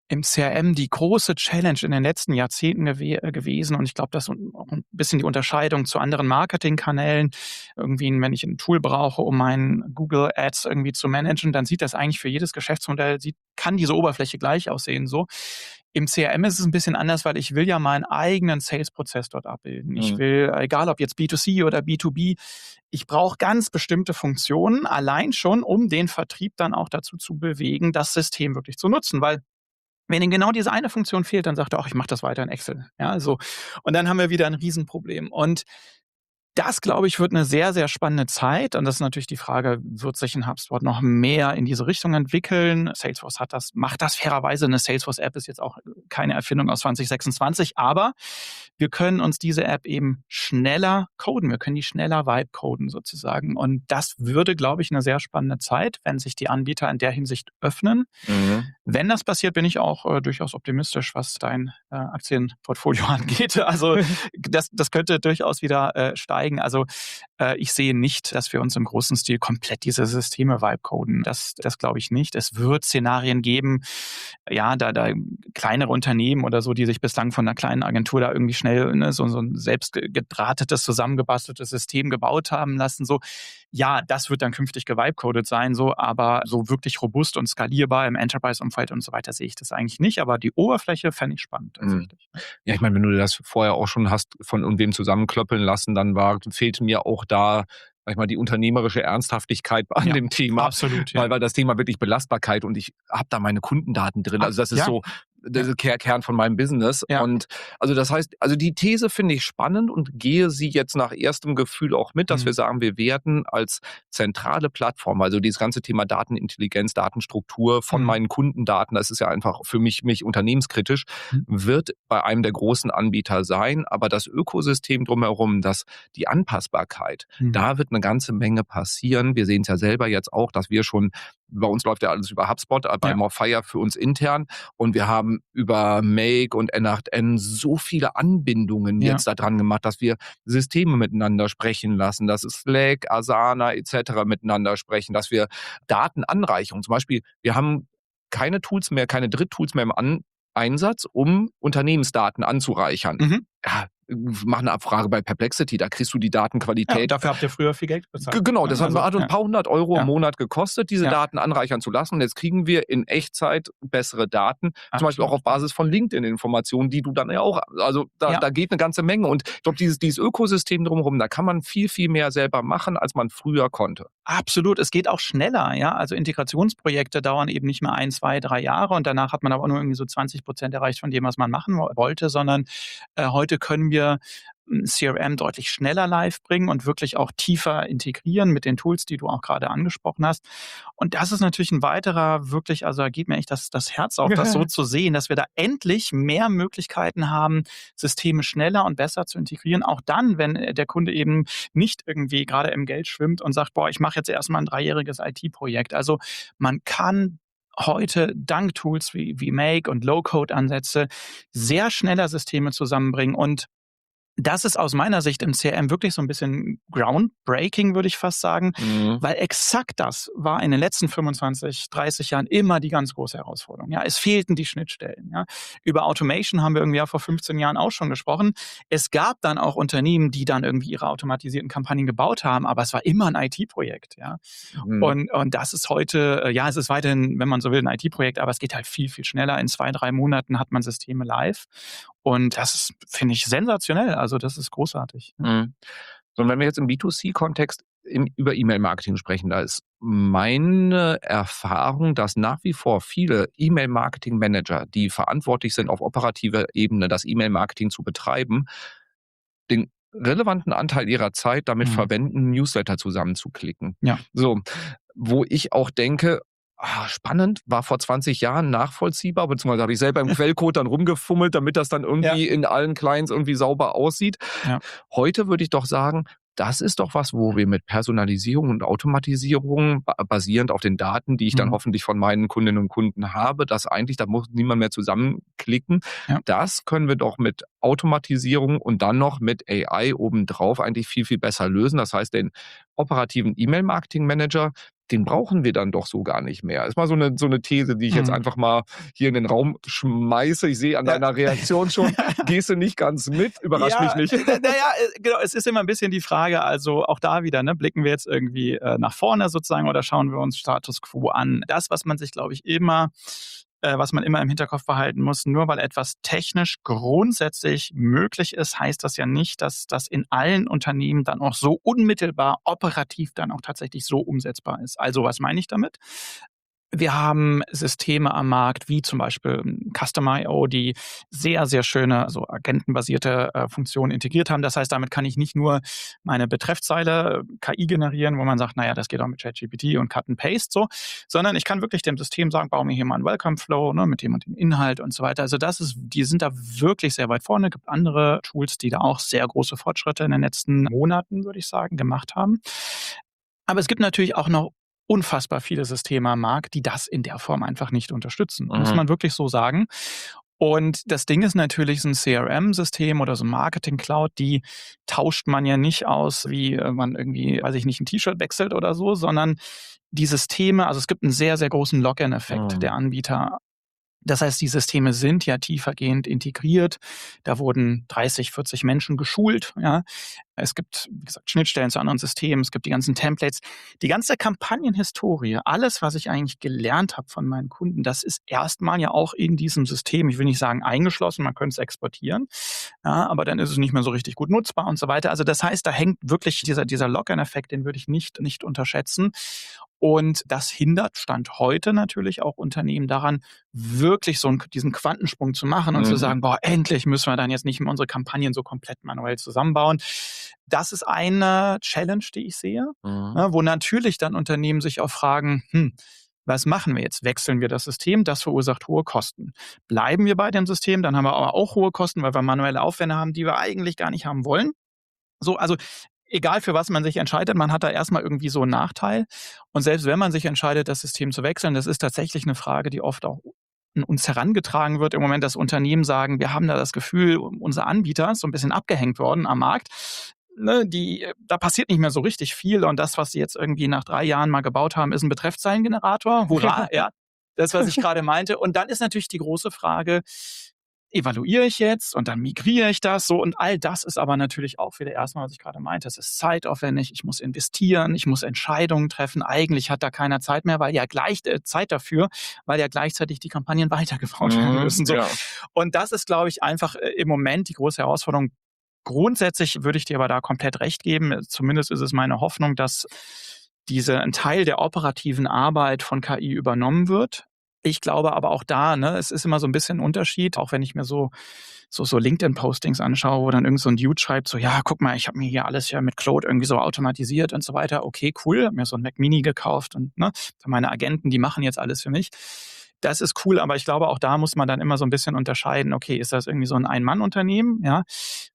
Im C R M die große Challenge in den letzten Jahrzehnten gew gewesen und ich glaube, das ist auch ein bisschen die Unterscheidung zu anderen Marketingkanälen. Irgendwie, wenn ich ein Tool brauche, um meinen Google Ads irgendwie zu managen, dann sieht das eigentlich für jedes Geschäftsmodell, sieht, kann diese Oberfläche gleich aussehen, so. Im C R M ist es ein bisschen anders, weil ich will ja meinen eigenen Sales-Prozess dort abbilden. Ich Mhm. will, egal ob jetzt B zwei C oder B zwei B, ich brauche ganz bestimmte Funktionen, allein schon, um den Vertrieb dann auch dazu zu bewegen, das System wirklich zu nutzen, weil wenn ihm genau diese eine Funktion fehlt, dann sagt er, ach, ich mache das weiter in Excel. Ja, so. Und dann haben wir wieder ein Riesenproblem. Und das, glaube ich, wird eine sehr, sehr spannende Zeit. Und das ist natürlich die Frage, wird sich ein HubSpot noch mehr in diese Richtung entwickeln? Salesforce hat das, macht das fairerweise. Eine Salesforce-App ist jetzt auch keine Erfindung aus zwanzig sechsundzwanzig, aber wir können uns diese App eben schneller coden. Wir können die schneller Vibe coden sozusagen. Und das würde, glaube ich, eine sehr spannende Zeit, wenn sich die Anbieter in der Hinsicht öffnen. Mhm. Wenn das passiert, bin ich auch äh, durchaus optimistisch, was dein äh, Aktienportfolio angeht. Also das, das könnte durchaus wieder äh, steigen. Also äh, ich sehe nicht, dass wir uns im großen Stil komplett diese Systeme vibe-coden. Das, das glaube ich nicht. Es wird Szenarien geben, ja, da, da kleinere Unternehmen oder so, die sich bislang von einer kleinen Agentur da irgendwie schnell ne, so, so ein selbst gedrahtetes, zusammengebasteltes System gebaut haben lassen. So, ja, das wird dann künftig gevibe-codet sein, so, aber so wirklich robust und skalierbar im Enterprise-Umfeld und so weiter sehe ich das eigentlich nicht. Aber die Oberfläche fände ich spannend tatsächlich. Ja, ich meine, wenn du das vorher auch schon hast von irgendwem zusammenklöppeln lassen, dann war, fehlte mir auch da, sag ich mal, die unternehmerische Ernsthaftigkeit an Ja, dem Thema. absolut, ja. Weil, weil das Thema wirklich Belastbarkeit und ich habe da meine Kundendaten drin. Ah, Also das ist ja. so der ja. Kern von meinem Business. Ja. Und also das heißt, also die These finde ich spannend und gehe sie jetzt nach erstem Gefühl auch mit, dass Mhm. wir sagen, wir werden als zentrale Plattform, also dieses ganze Thema Datenintelligenz, Datenstruktur von Mhm. meinen Kundendaten, das ist ja einfach für mich, mich unternehmenskritisch, Mhm. wird bei einem der großen Anbieter sein. Aber das Ökosystem drumherum, das, die Anpassbarkeit, Mhm. da wird eine ganze Menge passieren. Wir sehen es ja selber jetzt auch, dass wir schon, bei uns läuft ja alles über HubSpot, bei Ja. Morfire für uns intern und wir haben über Make und N acht N so viele Anbindungen Ja. jetzt da dran gemacht, dass wir Systeme miteinander sprechen lassen, dass es Slack, Asana et cetera miteinander sprechen, dass wir Datenanreichung, zum Beispiel, wir haben keine Tools mehr, keine Dritttools mehr im An Einsatz, um Unternehmensdaten anzureichern. Mhm. Ja, mach eine Abfrage bei Perplexity, da kriegst du die Datenqualität. Ja, dafür habt ihr früher viel Geld bezahlt. G- Genau, das also, hat uns ja. ein paar hundert Euro Ja. im Monat gekostet, diese Ja. Daten anreichern zu lassen. Und jetzt kriegen wir in Echtzeit bessere Daten, Absolut. zum Beispiel auch auf Basis von LinkedIn-Informationen, die du dann ja auch, also da, Ja. da geht eine ganze Menge. Und ich glaube, dieses, dieses Ökosystem drumherum, da kann man viel, viel mehr selber machen, als man früher konnte. Absolut, es geht auch schneller, ja. Also Integrationsprojekte dauern eben nicht mehr ein, zwei, drei Jahre und danach hat man aber nur irgendwie so zwanzig Prozent erreicht von dem, was man machen wo- wollte, sondern äh, heute können wir ein C R M deutlich schneller live bringen und wirklich auch tiefer integrieren mit den Tools, die du auch gerade angesprochen hast. Und das ist natürlich ein weiterer, wirklich, also da geht mir echt das, das Herz auf, das so zu sehen, dass wir da endlich mehr Möglichkeiten haben, Systeme schneller und besser zu integrieren. Auch dann, wenn äh, der Kunde eben nicht irgendwie gerade im Geld schwimmt und sagt, boah, ich mache jetzt erstmal ein dreijähriges I T-Projekt. Also man kann heute dank Tools wie, wie Make und Low-Code-Ansätze sehr schneller Systeme zusammenbringen und das ist aus meiner Sicht im C R M wirklich so ein bisschen groundbreaking, würde ich fast sagen, Mhm. weil exakt das war in den letzten fünfundzwanzig, dreißig Jahren immer die ganz große Herausforderung. Ja, es fehlten die Schnittstellen. Ja. Über Automation haben wir irgendwie ja vor fünfzehn Jahren auch schon gesprochen. Es gab dann auch Unternehmen, die dann irgendwie ihre automatisierten Kampagnen gebaut haben, aber es war immer ein I T-Projekt. Ja. Mhm. Und, und das ist heute, äh, ja, es ist weiterhin, wenn man so will, ein I T-Projekt, aber es geht halt viel, viel schneller. In zwei, drei Monaten hat man Systeme live. Und das ist, finde ich, sensationell. Also das ist großartig. Mhm. So, und wenn wir jetzt im B zwei C-Kontext im, über E-Mail-Marketing sprechen, da ist meine Erfahrung, dass nach wie vor viele E-Mail-Marketing-Manager, die verantwortlich sind, auf operativer Ebene das E-Mail-Marketing zu betreiben, den relevanten Anteil ihrer Zeit damit Mhm. verwenden, Newsletter zusammenzuklicken. Ja. So, wo ich auch denke, ah, spannend, war vor zwanzig Jahren nachvollziehbar, beziehungsweise habe ich selber im Quellcode dann rumgefummelt, damit das dann irgendwie in allen Clients irgendwie sauber aussieht. Ja. Heute würde ich doch sagen, das ist doch was, wo wir mit Personalisierung und Automatisierung ba- basierend auf den Daten, die ich dann Mhm. hoffentlich von meinen Kundinnen und Kunden habe, dass eigentlich, da muss niemand mehr zusammenklicken. Ja. Das können wir doch mit Automatisierung und dann noch mit A I obendrauf eigentlich viel, viel besser lösen. Das heißt, den operativen E-Mail-Marketing-Manager, den brauchen wir dann doch so gar nicht mehr. Ist mal so eine, so eine These, die ich mhm. jetzt einfach mal hier in den Raum schmeiße. Ich sehe an ja. deiner Reaktion schon, gehst du nicht ganz mit, überrascht ja, mich nicht. Naja, genau, es ist immer ein bisschen die Frage, also auch da wieder, ne, blicken wir jetzt irgendwie äh, nach vorne sozusagen oder schauen wir uns Status Quo an. Das, was man sich, glaube ich, immer was man immer im Hinterkopf behalten muss, nur weil etwas technisch grundsätzlich möglich ist, heißt das ja nicht, dass das in allen Unternehmen dann auch so unmittelbar operativ dann auch tatsächlich so umsetzbar ist. Also was meine ich damit? Wir haben Systeme am Markt, wie zum Beispiel Customer punkt io, die sehr, sehr schöne, also agentenbasierte äh, Funktionen integriert haben. Das heißt, damit kann ich nicht nur meine Betreffzeile K I generieren, wo man sagt, naja, das geht auch mit ChatGPT und Cut and Paste so, sondern ich kann wirklich dem System sagen, baue mir hier mal einen Welcome-Flow, ne, mit dem und dem Inhalt und so weiter. Also das ist, die sind da wirklich sehr weit vorne. Es gibt andere Tools, die da auch sehr große Fortschritte in den letzten Monaten, würde ich sagen, gemacht haben. Aber es gibt natürlich auch noch unfassbar viele Systeme am Markt, die das in der Form einfach nicht unterstützen. Mhm. Muss man wirklich so sagen. Und das Ding ist natürlich, so ein C R M-System oder so ein Marketing-Cloud, die tauscht man ja nicht aus, wie man irgendwie, weiß ich nicht, ein T-Shirt wechselt oder so, sondern die Systeme, also es gibt einen sehr, sehr großen Login-Effekt mhm. der Anbieter. Das heißt, die Systeme sind ja tiefergehend integriert. Da wurden dreißig, vierzig Menschen geschult. Ja. Es gibt, wie gesagt, Schnittstellen zu anderen Systemen. Es gibt die ganzen Templates. Die ganze Kampagnenhistorie, alles, was ich eigentlich gelernt habe von meinen Kunden, das ist erstmal ja auch in diesem System, ich will nicht sagen eingeschlossen, man könnte es exportieren, ja, aber dann ist es nicht mehr so richtig gut nutzbar und so weiter. Also das heißt, da hängt wirklich dieser, dieser Login-Effekt, den würde ich nicht, nicht unterschätzen. Und das hindert Stand heute natürlich auch Unternehmen daran, wirklich so einen, diesen Quantensprung zu machen und mhm. zu sagen, boah, endlich müssen wir dann jetzt nicht mehr unsere Kampagnen so komplett manuell zusammenbauen. Das ist eine Challenge, die ich sehe, mhm. ja, wo natürlich dann Unternehmen sich auch fragen, hm, was machen wir jetzt? Wechseln wir das System? Das verursacht hohe Kosten. Bleiben wir bei dem System, dann haben wir aber auch hohe Kosten, weil wir manuelle Aufwände haben, die wir eigentlich gar nicht haben wollen. So, also egal für was man sich entscheidet, man hat da erstmal irgendwie so einen Nachteil. Und selbst wenn man sich entscheidet, das System zu wechseln, das ist tatsächlich eine Frage, die oft auch an uns herangetragen wird. Im Moment, dass Unternehmen sagen, wir haben da das Gefühl, unser Anbieter ist so ein bisschen abgehängt worden am Markt. Ne, die, da passiert nicht mehr so richtig viel. Und das, was sie jetzt irgendwie nach drei Jahren mal gebaut haben, ist ein Betreffzeilengenerator. Hurra, ja. Das, was ich gerade meinte. Und dann ist natürlich die große Frage, evaluiere ich jetzt und dann migriere ich das so und all das ist aber natürlich auch wieder erstmal, was ich gerade meinte, es ist zeitaufwendig, ich muss investieren, ich muss Entscheidungen treffen, eigentlich hat da keiner Zeit mehr, weil ja gleich äh, Zeit dafür, weil ja gleichzeitig die Kampagnen weitergebaut werden müssen. So. Ja. Und das ist, glaube ich, einfach äh, im Moment die große Herausforderung. Grundsätzlich würde ich dir aber da komplett recht geben, zumindest ist es meine Hoffnung, dass diese, ein Teil der operativen Arbeit von K I übernommen wird. Ich glaube aber auch da, ne, es ist immer so ein bisschen ein Unterschied, auch wenn ich mir so so, so LinkedIn-Postings anschaue, wo dann irgend so ein Dude schreibt, so, ja, guck mal, ich habe mir hier alles ja mit Claude irgendwie so automatisiert und so weiter. Okay, cool, habe mir so ein Mac Mini gekauft und ne, meine Agenten, die machen jetzt alles für mich. Das ist cool, aber ich glaube, auch da muss man dann immer so ein bisschen unterscheiden, okay, ist das irgendwie so ein Ein-Mann-Unternehmen, ja,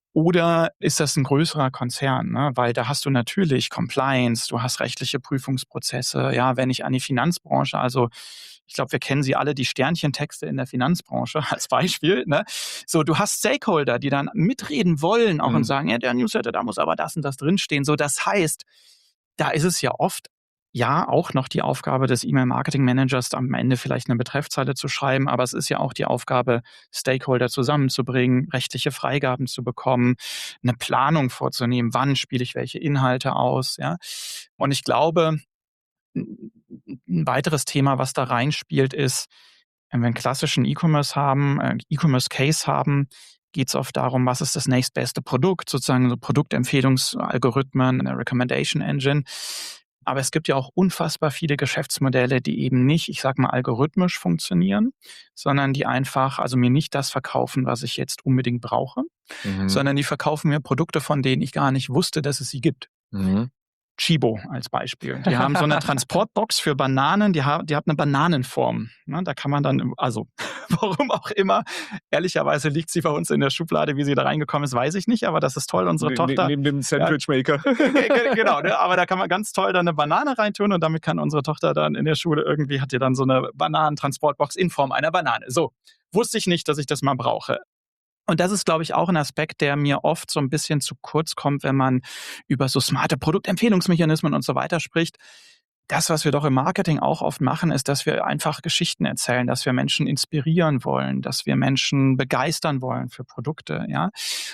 oder ist das ein größerer Konzern? Ne? Weil da hast du natürlich Compliance, du hast rechtliche Prüfungsprozesse. Ja, wenn ich an die Finanzbranche, also ich glaube, wir kennen sie alle, die Sternchentexte in der Finanzbranche als Beispiel. Ne? So, du hast Stakeholder, die dann mitreden wollen auch mhm. und sagen, ja, der Newsletter, da muss aber das und das drinstehen. So, das heißt, da ist es ja oft ja auch noch die Aufgabe des E-Mail-Marketing-Managers, am Ende vielleicht eine Betreffzeile zu schreiben, aber es ist ja auch die Aufgabe, Stakeholder zusammenzubringen, rechtliche Freigaben zu bekommen, eine Planung vorzunehmen, wann spiele ich welche Inhalte aus. Ja? Und ich glaube, ein weiteres Thema, was da reinspielt, ist, wenn wir einen klassischen E-Commerce haben, äh, E-Commerce-Case haben, geht es oft darum, was ist das nächstbeste Produkt, sozusagen so Produktempfehlungsalgorithmen, eine Recommendation Engine. Aber es gibt ja auch unfassbar viele Geschäftsmodelle, die eben nicht, ich sag mal, algorithmisch funktionieren, sondern die einfach, also mir nicht das verkaufen, was ich jetzt unbedingt brauche, mhm. sondern die verkaufen mir Produkte, von denen ich gar nicht wusste, dass es sie gibt. Mhm. Chibo als Beispiel. Die haben so eine Transportbox für Bananen, die, ha- die hat eine Bananenform. Ne, da kann man dann, also warum auch immer, ehrlicherweise liegt sie bei uns in der Schublade, wie sie da reingekommen ist, weiß ich nicht, aber das ist toll, unsere ne, Tochter. Neben dem Sandwichmaker. Ja, genau, ne, aber da kann man ganz toll dann eine Banane reintun und damit kann unsere Tochter dann in der Schule irgendwie, hat die dann so eine Bananentransportbox in Form einer Banane. So, wusste ich nicht, dass ich das mal brauche. Und das ist, glaube ich, auch ein Aspekt, der mir oft so ein bisschen zu kurz kommt, wenn man über so smarte Produktempfehlungsmechanismen und so weiter spricht. das, was wir doch im Marketing auch oft machen, ist, dass wir einfach Geschichten erzählen, dass wir Menschen inspirieren wollen, dass wir Menschen begeistern wollen für Produkte, ja.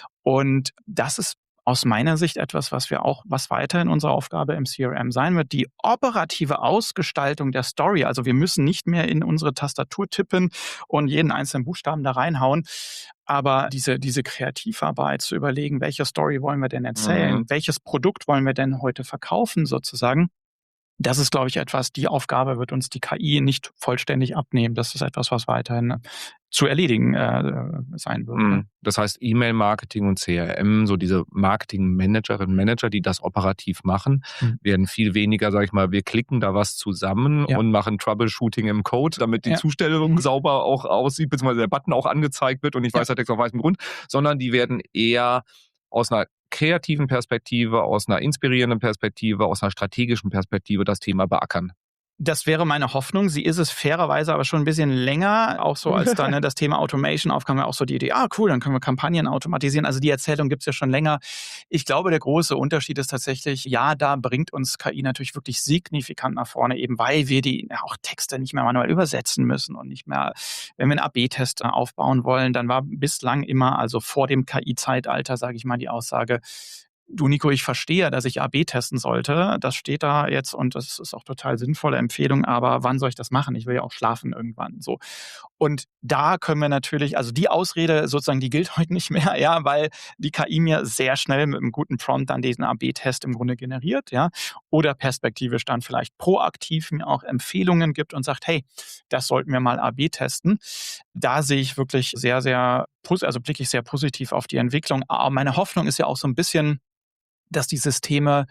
Und das ist aus meiner Sicht etwas, was wir auch, was weiterhin unsere Aufgabe im C R M sein wird, die operative Ausgestaltung der Story. Also wir müssen nicht mehr in unsere Tastatur tippen und jeden einzelnen Buchstaben da reinhauen. Aber diese, diese Kreativarbeit zu überlegen, welche Story wollen wir denn erzählen? Mhm. Welches Produkt wollen wir denn heute verkaufen sozusagen? Das ist, glaube ich, etwas, die Aufgabe wird uns die K I nicht vollständig abnehmen. Das ist etwas, was weiterhin zu erledigen äh, sein wird. Mm. Das heißt, E-Mail-Marketing und C R M, so diese Marketing-Managerinnen, Manager, die das operativ machen, mhm. werden viel weniger, sag ich mal, wir klicken da was zusammen ja. und machen Troubleshooting im Code, damit die ja. Zustellung sauber auch aussieht, beziehungsweise der Button auch angezeigt wird und nicht ja. weißer Text auf weißem Grund, sondern die werden eher aus einer kreativen Perspektive, aus einer inspirierenden Perspektive, aus einer strategischen Perspektive das Thema beackern. Das wäre meine Hoffnung. Sie ist es fairerweise aber schon ein bisschen länger, auch so als dann ne, das Thema Automation aufkam, ja auch so die Idee, ah cool, dann können wir Kampagnen automatisieren. Also die Erzählung gibt es ja schon länger. Ich glaube, der große Unterschied ist tatsächlich, ja, da bringt uns K I natürlich wirklich signifikant nach vorne, eben weil wir die ja, auch Texte nicht mehr manuell übersetzen müssen und nicht mehr, wenn wir einen A B Test aufbauen wollen, dann war bislang immer, also vor dem K I-Zeitalter, sage ich mal, die Aussage, du Nico, ich verstehe, dass ich A B testen sollte. Das steht da jetzt und das ist auch total sinnvolle Empfehlung, aber wann soll ich das machen? Ich will ja auch schlafen irgendwann. So. Und da können wir natürlich, also die Ausrede sozusagen, die gilt heute nicht mehr, ja, weil die K I mir sehr schnell mit einem guten Prompt dann diesen A B Test im Grunde generiert, ja, oder perspektivisch dann vielleicht proaktiv mir auch Empfehlungen gibt und sagt, hey, das sollten wir mal A B testen. Da sehe ich wirklich sehr, sehr, also blicke ich sehr positiv auf die Entwicklung. Aber meine Hoffnung ist ja auch so ein bisschen, dass die Systeme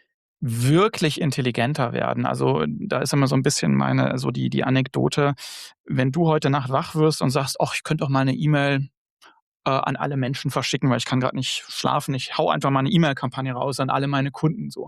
wirklich intelligenter werden. Also da ist immer so ein bisschen meine, so die, die Anekdote, wenn du heute Nacht wach wirst und sagst, ach, ich könnte doch mal eine E-Mail äh, an alle Menschen verschicken, weil ich kann gerade nicht schlafen, ich hau einfach mal eine E-Mail-Kampagne raus an alle meine Kunden so.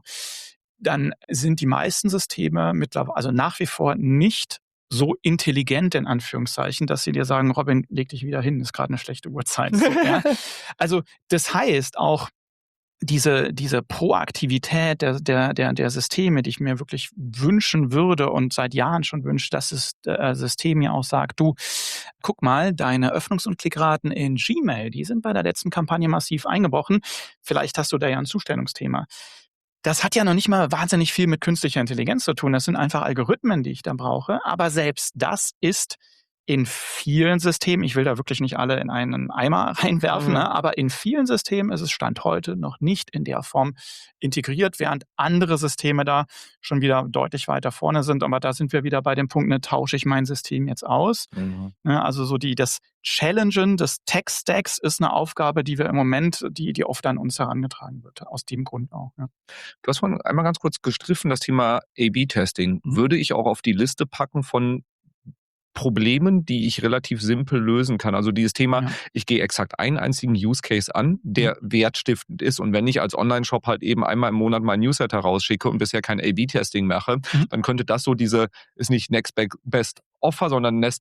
Dann sind die meisten Systeme mittlerweile, also nach wie vor nicht so intelligent in Anführungszeichen, dass sie dir sagen, Robin, leg dich wieder hin, ist gerade eine schlechte Uhrzeit. So, ja? Also das heißt auch, Diese, diese Proaktivität der, der, der, der Systeme, die ich mir wirklich wünschen würde und seit Jahren schon wünsche, dass das äh, System mir auch sagt, du, guck mal, deine Öffnungs- und Klickraten in Gmail, die sind bei der letzten Kampagne massiv eingebrochen. Vielleicht hast du da ja ein Zustellungsthema. Das hat ja noch nicht mal wahnsinnig viel mit künstlicher Intelligenz zu tun. Das sind einfach Algorithmen, die ich da brauche. Aber selbst das ist in vielen Systemen, ich will da wirklich nicht alle in einen Eimer reinwerfen, mhm. ne, aber in vielen Systemen ist es Stand heute noch nicht in der Form integriert, während andere Systeme da schon wieder deutlich weiter vorne sind. Aber da sind wir wieder bei dem Punkt, ne, tausche ich mein System jetzt aus? Mhm. Ne, also so die, das Challengen des Tech-Stacks ist eine Aufgabe, die wir im Moment, die, die oft an uns herangetragen wird, aus dem Grund auch. Ja. Du hast vorhin einmal ganz kurz gestriffen, das Thema A B Testing. Mhm. Würde ich auch auf die Liste packen von Problemen, die ich relativ simpel lösen kann. Also dieses Thema, ja. ich gehe exakt einen einzigen Use Case an, der mhm. wertstiftend ist. Und wenn ich als Online-Shop halt eben einmal im Monat mein Newsletter rausschicke und bisher kein A B Testing mache, mhm. dann könnte das so diese, ist nicht Next Best Offer, sondern Next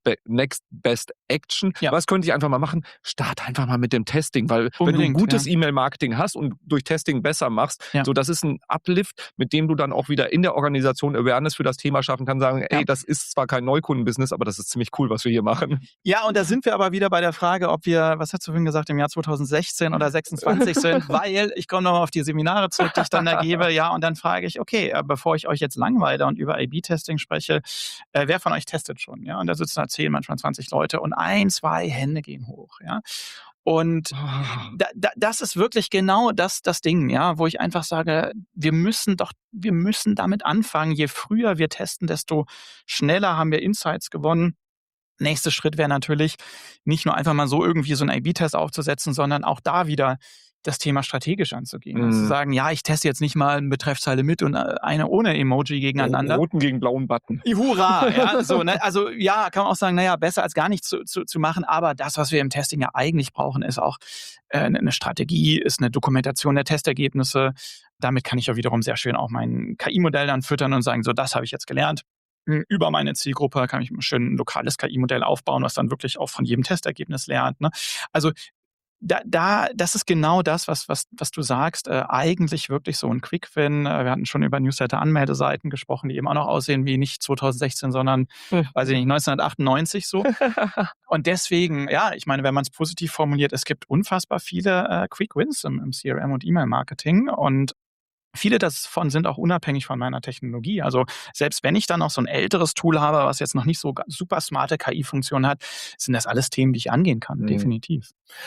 Best Action. Ja. Was könnte ich einfach mal machen? Start einfach mal mit dem Testing, weil Unbedingt, wenn du ein gutes ja. E-Mail-Marketing hast und durch Testing besser machst, ja. so das ist ein Uplift, mit dem du dann auch wieder in der Organisation Awareness für das Thema schaffen kannst, sagen, ey, ja. das ist zwar kein Neukundenbusiness, aber das ist ziemlich cool, was wir hier machen. Ja, und da sind wir aber wieder bei der Frage, ob wir, was hast du vorhin gesagt, im Jahr zwanzig sechzehn oder sechsundzwanzig sind, weil ich komme nochmal auf die Seminare zurück, die ich dann da gebe, ja, und dann frage ich, okay, bevor ich euch jetzt langweile und über A B Testing spreche, äh, wer von euch testet schon? Ja, und da sitzen da zehn, manchmal zwanzig Leute und ein, zwei Hände gehen hoch, ja. Und oh. da, da, das ist wirklich genau das, das Ding, ja, wo ich einfach sage, wir müssen doch, wir müssen damit anfangen. Je früher wir testen, desto schneller haben wir Insights gewonnen. Nächster Schritt wäre natürlich, nicht nur einfach mal so irgendwie so einen A B Test aufzusetzen, sondern auch da wieder das Thema strategisch anzugehen. Mhm. Also zu sagen, ja, ich teste jetzt nicht mal eine Betreffzeile mit und eine ohne Emoji gegeneinander. Roten gegen blauen Button. Hurra! Ja, so, ne? Also ja, kann man auch sagen, naja, besser als gar nichts zu, zu, zu machen, aber das, was wir im Testing ja eigentlich brauchen, ist auch äh, eine Strategie, ist eine Dokumentation der Testergebnisse. Damit kann ich ja wiederum sehr schön auch mein K I-Modell dann füttern und sagen, so, das habe ich jetzt gelernt. Über meine Zielgruppe kann ich schön ein lokales K I-Modell aufbauen, was dann wirklich auch von jedem Testergebnis lernt. Ne? Also da, da, das ist genau das, was, was, was du sagst. Äh, eigentlich wirklich so ein Quick-Win. Äh, wir hatten schon über Newsletter-Anmeldeseiten gesprochen, die eben auch noch aussehen wie nicht zwanzig sechzehn, sondern, hm. weiß ich nicht, neunzehnhundertachtundneunzig so. Und deswegen, ja, ich meine, wenn man es positiv formuliert, es gibt unfassbar viele äh, Quick-Wins im, im C R M und E-Mail-Marketing und viele davon sind auch unabhängig von meiner Technologie. Also selbst wenn ich dann noch so ein älteres Tool habe, was jetzt noch nicht so super smarte K I-Funktionen hat, sind das alles Themen, die ich angehen kann, mhm. definitiv.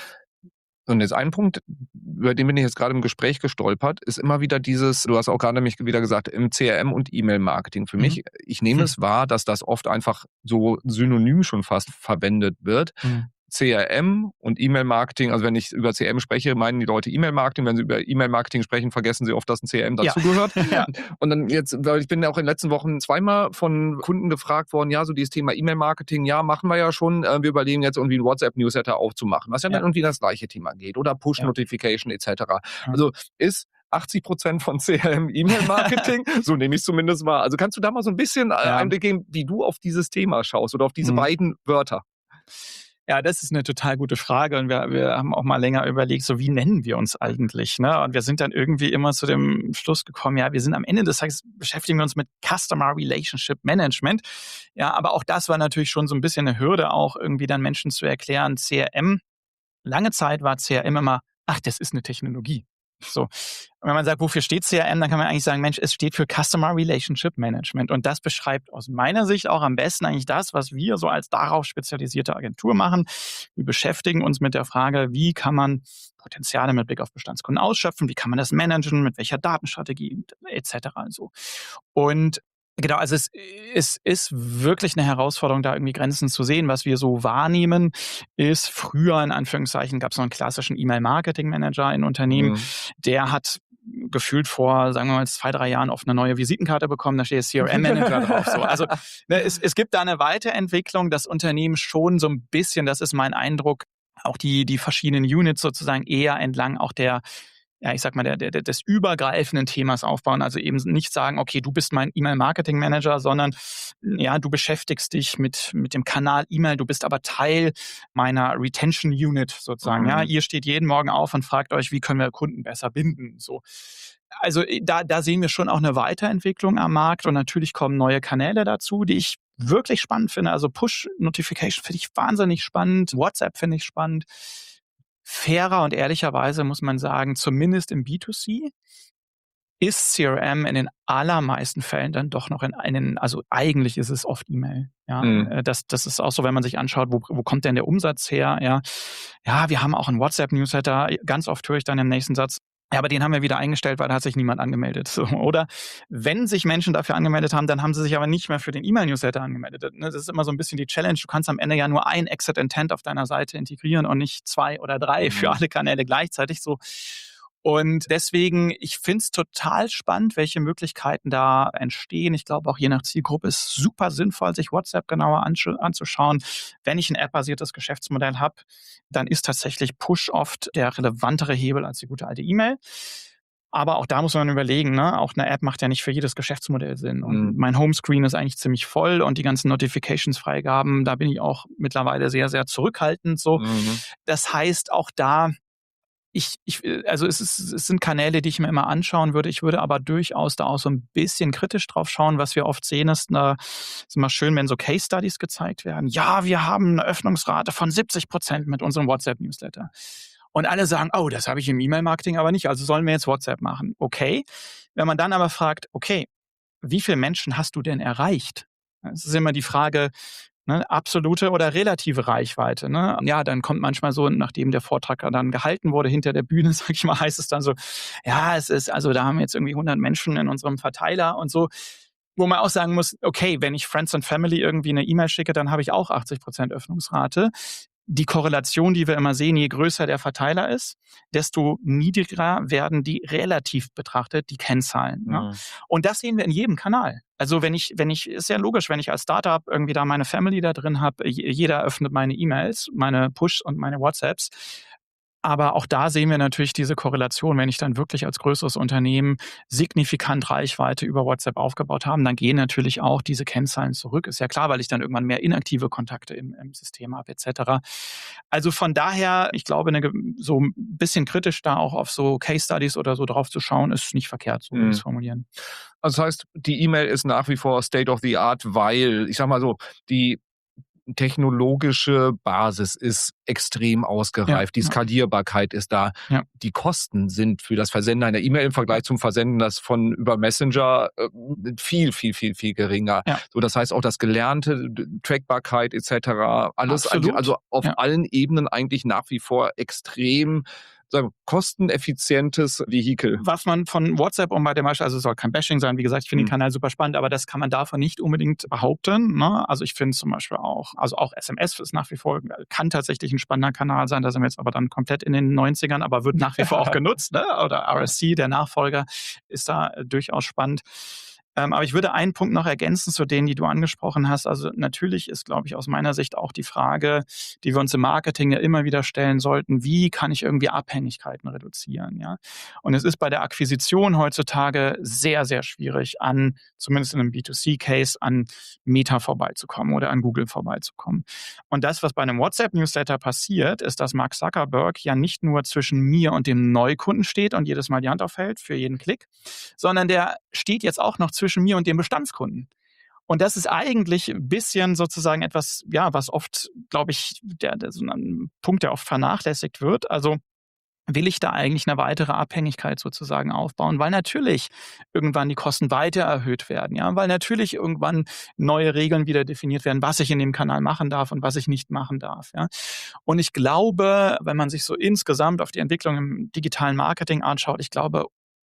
Und jetzt ein Punkt, über den bin ich jetzt gerade im Gespräch gestolpert, ist immer wieder dieses, du hast auch gerade nämlich wieder gesagt, im C R M und E-Mail-Marketing. Für mhm. mich, ich nehme mhm. es wahr, dass das oft einfach so synonym schon fast verwendet wird. Mhm. C R M und E-Mail-Marketing, also wenn ich über C R M spreche, meinen die Leute E-Mail-Marketing. Wenn sie über E-Mail-Marketing sprechen, vergessen sie oft, dass ein C R M dazugehört. Ja. ja. Und dann jetzt, weil ich bin ja auch in den letzten Wochen zweimal von Kunden gefragt worden, ja, so dieses Thema E-Mail-Marketing, ja, machen wir ja schon. Wir überlegen jetzt irgendwie einen WhatsApp-Newsletter aufzumachen, was ja, ja. dann irgendwie das gleiche Thema geht. Oder Push-Notification ja. et cetera. Ja. Also ist achtzig Prozent von C R M E-Mail-Marketing, so nehme ich es zumindest wahr. Also kannst du da mal so ein bisschen ja. Einblick geben, wie du auf dieses Thema schaust oder auf diese mhm. beiden Wörter? Ja, das ist eine total gute Frage und wir, wir haben auch mal länger überlegt, so wie nennen wir uns eigentlich, ne? Und wir sind dann irgendwie immer zu dem Schluss gekommen, ja, wir sind am Ende des Tages, beschäftigen wir uns mit Customer Relationship Management. Ja, aber auch das war natürlich schon so ein bisschen eine Hürde, auch irgendwie dann Menschen zu erklären, C R M, lange Zeit war C R M immer, ach, das ist eine Technologie. So. Und wenn man sagt, wofür steht C R M, dann kann man eigentlich sagen, Mensch, es steht für Customer Relationship Management. Und das beschreibt aus meiner Sicht auch am besten eigentlich das, was wir so als darauf spezialisierte Agentur machen. Wir beschäftigen uns mit der Frage, wie kann man Potenziale mit Blick auf Bestandskunden ausschöpfen, wie kann man das managen, mit welcher Datenstrategie et cetera. So. Und genau, also es, es ist wirklich eine Herausforderung, da irgendwie Grenzen zu sehen. Was wir so wahrnehmen, ist früher, in Anführungszeichen, gab es noch einen klassischen E-Mail-Marketing-Manager in Unternehmen, mhm. der hat gefühlt vor, sagen wir mal, zwei, drei Jahren oft eine neue Visitenkarte bekommen, da steht C R M-Manager drauf. So. Also ne, es, es gibt da eine Weiterentwicklung, das Unternehmen schon so ein bisschen, das ist mein Eindruck, auch die, die verschiedenen Units sozusagen eher entlang auch der ja, ich sag mal, der, der, des übergreifenden Themas aufbauen. Also eben nicht sagen, okay, du bist mein E-Mail-Marketing-Manager, sondern ja, du beschäftigst dich mit, mit dem Kanal E-Mail, du bist aber Teil meiner Retention-Unit sozusagen. Mhm. Ja, ihr steht jeden Morgen auf und fragt euch, wie können wir Kunden besser binden? So. Also da, da sehen wir schon auch eine Weiterentwicklung am Markt und natürlich kommen neue Kanäle dazu, die ich wirklich spannend finde. Also Push-Notification finde ich wahnsinnig spannend, WhatsApp finde ich spannend. Fairer und ehrlicherweise muss man sagen, zumindest im B zwei C ist C R M in den allermeisten Fällen dann doch noch in einen, also eigentlich ist es oft E-Mail. Ja, mhm. das, das ist auch so, wenn man sich anschaut, wo, wo kommt denn der Umsatz her? Ja, ja, wir haben auch einen WhatsApp-Newsletter. Ganz oft höre ich dann im nächsten Satz, ja, aber den haben wir wieder eingestellt, weil da hat sich niemand angemeldet. So, oder wenn sich Menschen dafür angemeldet haben, dann haben sie sich aber nicht mehr für den E-Mail-Newsletter angemeldet. Das ist immer so ein bisschen die Challenge. Du kannst am Ende ja nur ein Exit-Intent auf deiner Seite integrieren und nicht zwei oder drei für alle Kanäle gleichzeitig. So. Und deswegen, ich finde es total spannend, welche Möglichkeiten da entstehen. Ich glaube auch je nach Zielgruppe ist super sinnvoll, sich WhatsApp genauer anzuschauen. Wenn ich ein App-basiertes Geschäftsmodell habe, dann ist tatsächlich Push oft der relevantere Hebel als die gute alte E-Mail. Aber auch da muss man überlegen, ne? Auch eine App macht ja nicht für jedes Geschäftsmodell Sinn. Und mhm. mein Homescreen ist eigentlich ziemlich voll und die ganzen Notifications-Freigaben, da bin ich auch mittlerweile sehr, sehr zurückhaltend. So. Mhm. Das heißt, auch da Ich, ich, also es, ist, es sind Kanäle, die ich mir immer anschauen würde. Ich würde aber durchaus da auch so ein bisschen kritisch drauf schauen. Was wir oft sehen, ist, eine, ist immer schön, wenn so Case Studies gezeigt werden. Ja, wir haben eine Öffnungsrate von siebzig Prozent mit unserem WhatsApp-Newsletter. Und alle sagen, oh, das habe ich im E-Mail-Marketing aber nicht, also sollen wir jetzt WhatsApp machen. Okay. Wenn man dann aber fragt, okay, wie viele Menschen hast du denn erreicht? Das ist immer die Frage, ne, absolute oder relative Reichweite. Ne? Ja, dann kommt manchmal so, nachdem der Vortrag dann gehalten wurde, hinter der Bühne, sag ich mal, heißt es dann so, ja, es ist, also da haben wir jetzt irgendwie hundert Menschen in unserem Verteiler und so, wo man auch sagen muss, okay, wenn ich Friends and Family irgendwie eine E-Mail schicke, dann habe ich auch achtzig Prozent Öffnungsrate. Die Korrelation, die wir immer sehen, je größer der Verteiler ist, desto niedriger werden die relativ betrachtet, die Kennzahlen. Mhm. Ne? Und das sehen wir in jedem Kanal. Also wenn ich, wenn ich, ist ja logisch, wenn ich als Startup irgendwie da meine Family da drin habe, jeder öffnet meine E-Mails, meine Push und meine WhatsApps. Aber auch da sehen wir natürlich diese Korrelation. Wenn ich dann wirklich als größeres Unternehmen signifikant Reichweite über WhatsApp aufgebaut habe, dann gehen natürlich auch diese Kennzahlen zurück. Ist ja klar, weil ich dann irgendwann mehr inaktive Kontakte im, im System habe et cetera. Also von daher, ich glaube, eine, so ein bisschen kritisch da auch auf so Case Studies oder so drauf zu schauen, ist nicht verkehrt, so würde ich es formulieren. Also das heißt, die E-Mail ist nach wie vor State of the Art, weil, ich sag mal so, die technologische Basis ist extrem ausgereift, ja, die Skalierbarkeit ist da. Ja. Die Kosten sind für das Versenden einer E-Mail im Vergleich zum Versenden das von über Messenger äh, viel, viel, viel, viel geringer. Ja. So, das heißt auch das Gelernte, Trackbarkeit et cetera, alles, Absolut. also auf ja. allen Ebenen eigentlich nach wie vor extrem sagen, kosteneffizientes Vehikel. Was man von WhatsApp, um bei dem Beispiel, also es soll kein Bashing sein, wie gesagt, ich finde mhm. den Kanal super spannend, aber das kann man davon nicht unbedingt behaupten. Ne? Also ich finde zum Beispiel auch, also auch S M S ist nach wie vor, kann tatsächlich ein spannender Kanal sein, da sind wir jetzt aber dann komplett in den neunzigern, aber wird nach wie vor auch genutzt. Ne? Oder R S C, der Nachfolger, ist da durchaus spannend. Ähm, aber ich würde einen Punkt noch ergänzen zu denen, die du angesprochen hast. Also natürlich ist, glaube ich, aus meiner Sicht auch die Frage, die wir uns im Marketing ja immer wieder stellen sollten, wie kann ich irgendwie Abhängigkeiten reduzieren? Ja? Und es ist bei der Akquisition heutzutage sehr, sehr schwierig, an, zumindest in einem B zwei C-Case, an Meta vorbeizukommen oder an Google vorbeizukommen. Und das, was bei einem WhatsApp-Newsletter passiert, ist, dass Mark Zuckerberg ja nicht nur zwischen mir und dem Neukunden steht und jedes Mal die Hand aufhält für jeden Klick, sondern der steht jetzt auch noch zwischen zwischen mir und dem Bestandskunden. Und das ist eigentlich ein bisschen sozusagen etwas, ja, was oft, glaube ich, der, der, so ein Punkt, der oft vernachlässigt wird. Also will ich da eigentlich eine weitere Abhängigkeit sozusagen aufbauen, weil natürlich irgendwann die Kosten weiter erhöht werden, ja, weil natürlich irgendwann neue Regeln wieder definiert werden, was ich in dem Kanal machen darf und was ich nicht machen darf, ja. Und ich glaube, wenn man sich so insgesamt auf die Entwicklung im digitalen Marketing anschaut, ich glaube,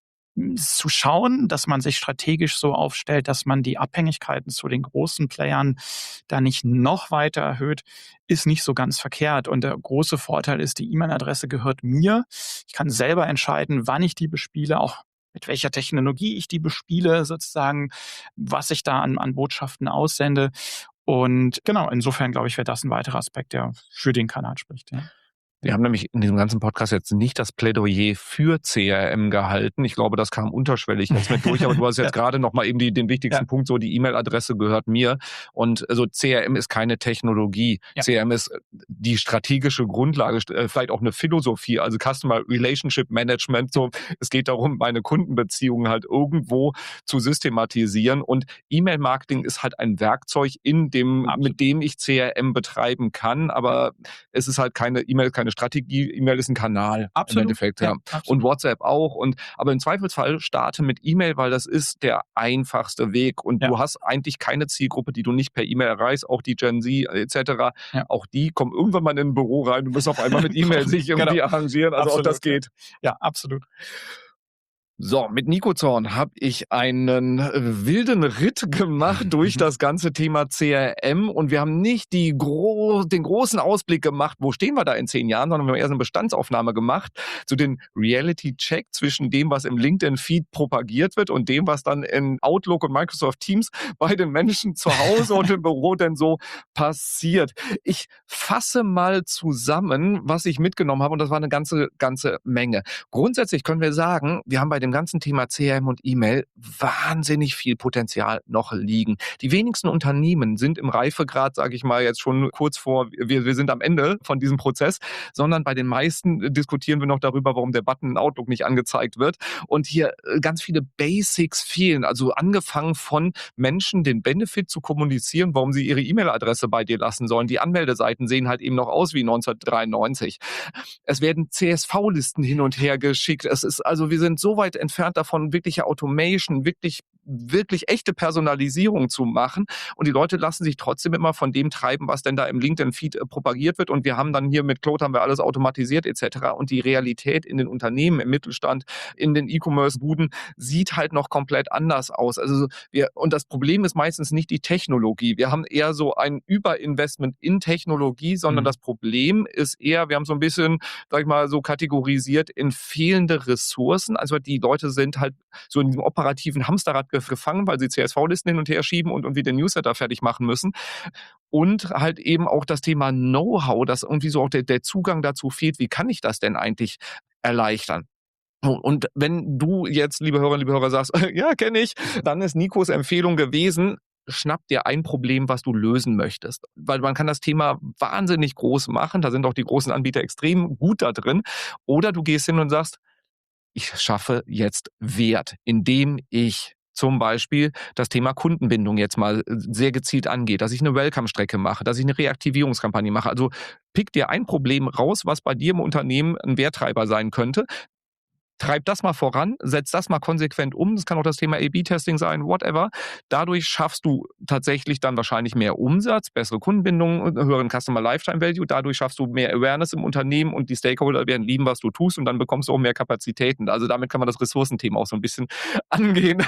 zu schauen, dass man sich strategisch so aufstellt, dass man die Abhängigkeiten zu den großen Playern da nicht noch weiter erhöht, ist nicht so ganz verkehrt. Und der große Vorteil ist, die E-Mail-Adresse gehört mir. Ich kann selber entscheiden, wann ich die bespiele, auch mit welcher Technologie ich die bespiele, sozusagen, was ich da an, an Botschaften aussende. Und genau, insofern glaube ich, wäre das ein weiterer Aspekt, der für den Kanal spricht. Ja. Wir haben nämlich in diesem ganzen Podcast jetzt nicht das Plädoyer für C R M gehalten. Ich glaube, das kam unterschwellig jetzt mit durch, aber du hast jetzt ja. gerade noch mal eben die, den wichtigsten ja. Punkt, so die E-Mail-Adresse gehört mir. Und also C R M ist keine Technologie. Ja. C R M ist die strategische Grundlage, vielleicht auch eine Philosophie, also Customer Relationship Management. So, es geht darum, meine Kundenbeziehungen halt irgendwo zu systematisieren. Und E-Mail-Marketing ist halt ein Werkzeug, in dem, mit dem ich C R M betreiben kann. Aber es ist halt keine E-Mail, keine Strategie, E-Mail ist ein Kanal. Absolut. Im Endeffekt, ja. ja. Und WhatsApp auch. Und, aber im Zweifelsfall starte mit E-Mail, weil das ist der einfachste Weg. Und ja. du hast eigentlich keine Zielgruppe, die du nicht per E-Mail erreichst, auch die Gen Z et cetera. Ja. Auch die kommen irgendwann mal in ein Büro rein und müssen auf einmal mit E-Mail sich irgendwie genau. arrangieren. Also absolut. Auch das geht. Ja, absolut. So, mit Nico Zorn habe ich einen wilden Ritt gemacht durch das ganze Thema C R M und wir haben nicht die gro- den großen Ausblick gemacht, wo stehen wir da in zehn Jahren, sondern wir haben erst eine Bestandsaufnahme gemacht zu den Reality-Check zwischen dem, was im LinkedIn-Feed propagiert wird und dem, was dann in Outlook und Microsoft Teams bei den Menschen zu Hause und im Büro denn so passiert. Ich fasse mal zusammen, was ich mitgenommen habe und das war eine ganze, ganze Menge. Grundsätzlich können wir sagen, wir haben bei dem ganzen Thema C R M und E-Mail wahnsinnig viel Potenzial noch liegen. Die wenigsten Unternehmen sind im Reifegrad, sage ich mal, jetzt schon kurz vor, wir, wir sind am Ende von diesem Prozess, sondern bei den meisten diskutieren wir noch darüber, warum der Button in Outlook nicht angezeigt wird. Und hier ganz viele Basics fehlen. Also angefangen von Menschen den Benefit zu kommunizieren, warum sie ihre E-Mail-Adresse bei dir lassen sollen. Die Anmeldeseiten sehen halt eben noch aus wie neunzehnhundertdreiundneunzig. Es werden C S V-Listen hin und her geschickt. Es ist also, wir sind so weit entfernt davon, wirkliche Automation, wirklich, wirklich echte Personalisierung zu machen. Und die Leute lassen sich trotzdem immer von dem treiben, was denn da im LinkedIn-Feed äh, propagiert wird. Und wir haben dann hier mit Claude haben wir alles automatisiert et cetera. Und die Realität in den Unternehmen, im Mittelstand, in den E-Commerce-Buden sieht halt noch komplett anders aus. Also wir, und das Problem ist meistens nicht die Technologie. Wir haben eher so ein Überinvestment in Technologie, sondern mhm. das Problem ist eher, wir haben so ein bisschen, sag ich mal, so kategorisiert in fehlende Ressourcen. Also die Leute sind halt so in diesem operativen Hamsterrad gefangen, weil sie C S V-Listen hin und her schieben und irgendwie den Newsletter fertig machen müssen. Und halt eben auch das Thema Know-how, dass irgendwie so auch der, der Zugang dazu fehlt, wie kann ich das denn eigentlich erleichtern? Und wenn du jetzt, liebe Hörerinnen, liebe Hörer, sagst, ja, kenne ich, dann ist Nikos Empfehlung gewesen, schnapp dir ein Problem, was du lösen möchtest. Weil man kann das Thema wahnsinnig groß machen, da sind auch die großen Anbieter extrem gut da drin. Oder du gehst hin und sagst, ich schaffe jetzt Wert, indem ich zum Beispiel das Thema Kundenbindung jetzt mal sehr gezielt angehe, dass ich eine Welcome-Strecke mache, dass ich eine Reaktivierungskampagne mache. Also pick dir ein Problem raus, was bei dir im Unternehmen ein Werttreiber sein könnte. Treib das mal voran, setz das mal konsequent um. Das kann auch das Thema A B Testing sein, whatever. Dadurch schaffst du tatsächlich dann wahrscheinlich mehr Umsatz, bessere Kundenbindung, höheren Customer Lifetime Value. Dadurch schaffst du mehr Awareness im Unternehmen und die Stakeholder werden lieben, was du tust und dann bekommst du auch mehr Kapazitäten. Also damit kann man das Ressourcenthema auch so ein bisschen angehen.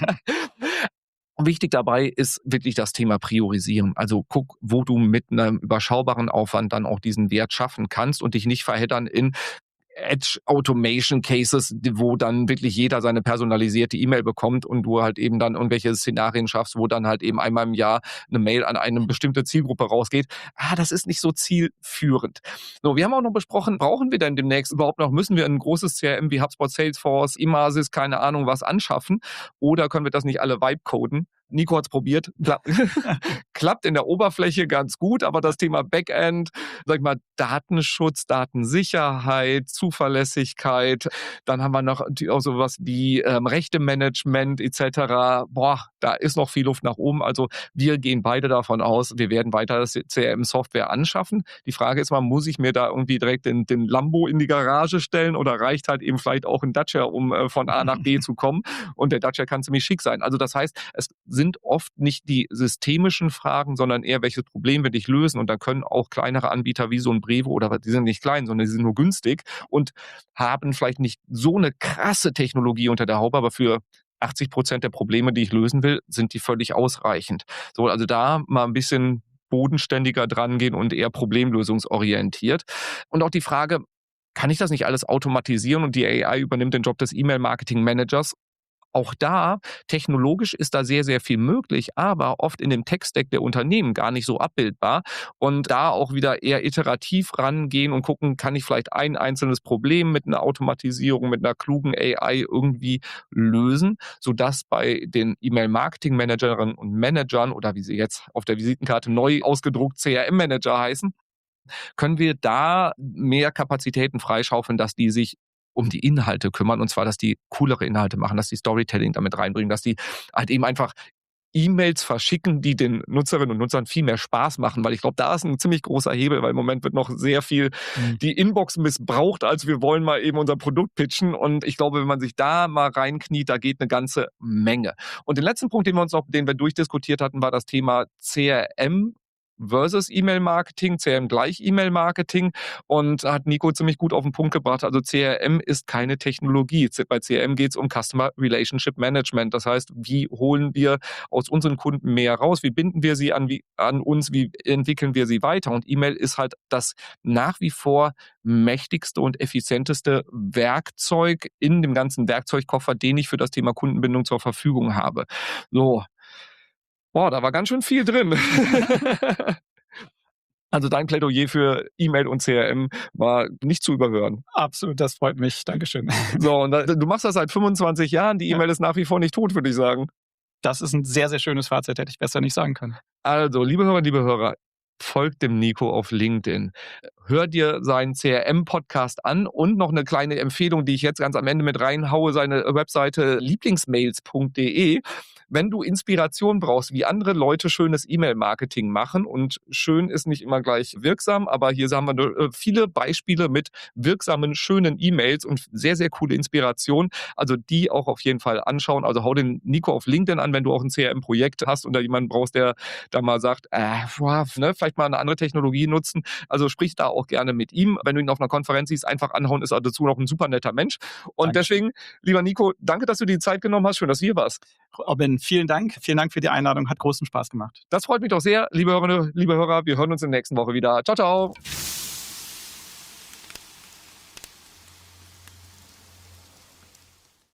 Wichtig dabei ist wirklich das Thema Priorisieren. Also guck, wo du mit einem überschaubaren Aufwand dann auch diesen Wert schaffen kannst und dich nicht verheddern in Edge-Automation-Cases, wo dann wirklich jeder seine personalisierte E-Mail bekommt und du halt eben dann irgendwelche Szenarien schaffst, wo dann halt eben einmal im Jahr eine Mail an eine bestimmte Zielgruppe rausgeht. Ah, das ist nicht so zielführend. So, wir haben auch noch besprochen, brauchen wir denn demnächst überhaupt noch, müssen wir ein großes C R M wie HubSpot, Salesforce, Emasis, keine Ahnung was anschaffen oder können wir das nicht alle Vibe-coden? Nico hat's probiert, klappt, klappt in der Oberfläche ganz gut, aber das Thema Backend, sag ich mal, Datenschutz, Datensicherheit, Zuverlässigkeit, dann haben wir noch auch sowas wie ähm, Rechtemanagement et cetera. Boah, da ist noch viel Luft nach oben. Also wir gehen beide davon aus, wir werden weiter das C R M-Software anschaffen. Die Frage ist mal, muss ich mir da irgendwie direkt den, den Lambo in die Garage stellen oder reicht halt eben vielleicht auch ein Dacia, um äh, von A nach B zu kommen? Und der Dacia kann ziemlich schick sein. Also das heißt, es sind oft nicht die systemischen Fragen, sondern eher, welches Problem will ich lösen. Und da können auch kleinere Anbieter wie so ein Brevo, oder die sind nicht klein, sondern die sind nur günstig und haben vielleicht nicht so eine krasse Technologie unter der Haube, aber für achtzig Prozent der Probleme, die ich lösen will, sind die völlig ausreichend. So, also da mal ein bisschen bodenständiger dran gehen und eher problemlösungsorientiert. Und auch die Frage, kann ich das nicht alles automatisieren und die A I übernimmt den Job des E-Mail-Marketing-Managers? Auch da, technologisch ist da sehr, sehr viel möglich, aber oft in dem Tech-Stack der Unternehmen gar nicht so abbildbar. Und da auch wieder eher iterativ rangehen und gucken, kann ich vielleicht ein einzelnes Problem mit einer Automatisierung, mit einer klugen A I irgendwie lösen, sodass bei den E-Mail-Marketing-Managerinnen und Managern oder wie sie jetzt auf der Visitenkarte neu ausgedruckt C R M-Manager heißen, können wir da mehr Kapazitäten freischaufeln, dass die sich um die Inhalte kümmern, und zwar, dass die coolere Inhalte machen, dass die Storytelling damit reinbringen, dass die halt eben einfach E-Mails verschicken, die den Nutzerinnen und Nutzern viel mehr Spaß machen, weil ich glaube, da ist ein ziemlich großer Hebel, weil im Moment wird noch sehr viel mhm. die Inbox missbraucht, als wir wollen mal eben unser Produkt pitchen, und ich glaube, wenn man sich da mal reinkniet, da geht eine ganze Menge. Und den letzten Punkt, den wir uns noch, den wir durchdiskutiert hatten, war das Thema C R M versus E-Mail-Marketing, C R M gleich E-Mail-Marketing, und hat Nico ziemlich gut auf den Punkt gebracht. Also C R M ist keine Technologie. Bei C R M geht es um Customer Relationship Management. Das heißt, wie holen wir aus unseren Kunden mehr raus? Wie binden wir sie an, wie, an uns? Wie entwickeln wir sie weiter? Und E-Mail ist halt das nach wie vor mächtigste und effizienteste Werkzeug in dem ganzen Werkzeugkoffer, den ich für das Thema Kundenbindung zur Verfügung habe. So. Boah, da war ganz schön viel drin. Also dein Plädoyer für E-Mail und C R M war nicht zu überhören. Absolut, das freut mich. Dankeschön. So, und du machst das seit fünfundzwanzig Jahren. Die E-Mail ja. ist nach wie vor nicht tot, würde ich sagen. Das ist ein sehr, sehr schönes Fazit, hätte ich besser nicht sagen können. Also, liebe Hörer, liebe Hörer, folgt dem Nico auf LinkedIn. Hör dir seinen C R M-Podcast an, und noch eine kleine Empfehlung, die ich jetzt ganz am Ende mit reinhaue, seine Webseite lieblingsmails punkt de. Wenn du Inspiration brauchst, wie andere Leute schönes E-Mail-Marketing machen, und schön ist nicht immer gleich wirksam, aber hier haben wir viele Beispiele mit wirksamen, schönen E-Mails und sehr, sehr coole Inspiration. Also die auch auf jeden Fall anschauen. Also hau den Nico auf LinkedIn an, wenn du auch ein C R M-Projekt hast und da jemanden brauchst, der da mal sagt, äh, wow, ne, vielleicht mal eine andere Technologie nutzen. Also sprich da auch gerne mit ihm. Wenn du ihn auf einer Konferenz siehst, einfach anhauen, ist er dazu noch ein super netter Mensch. Und danke. Deswegen, lieber Nico, danke, dass du dir die Zeit genommen hast. Schön, dass du hier warst. Robin, vielen Dank. Vielen Dank für die Einladung. Hat großen Spaß gemacht. Das freut mich doch sehr, liebe Hörerinnen, liebe Hörer. Wir hören uns in der nächsten Woche wieder. Ciao, ciao.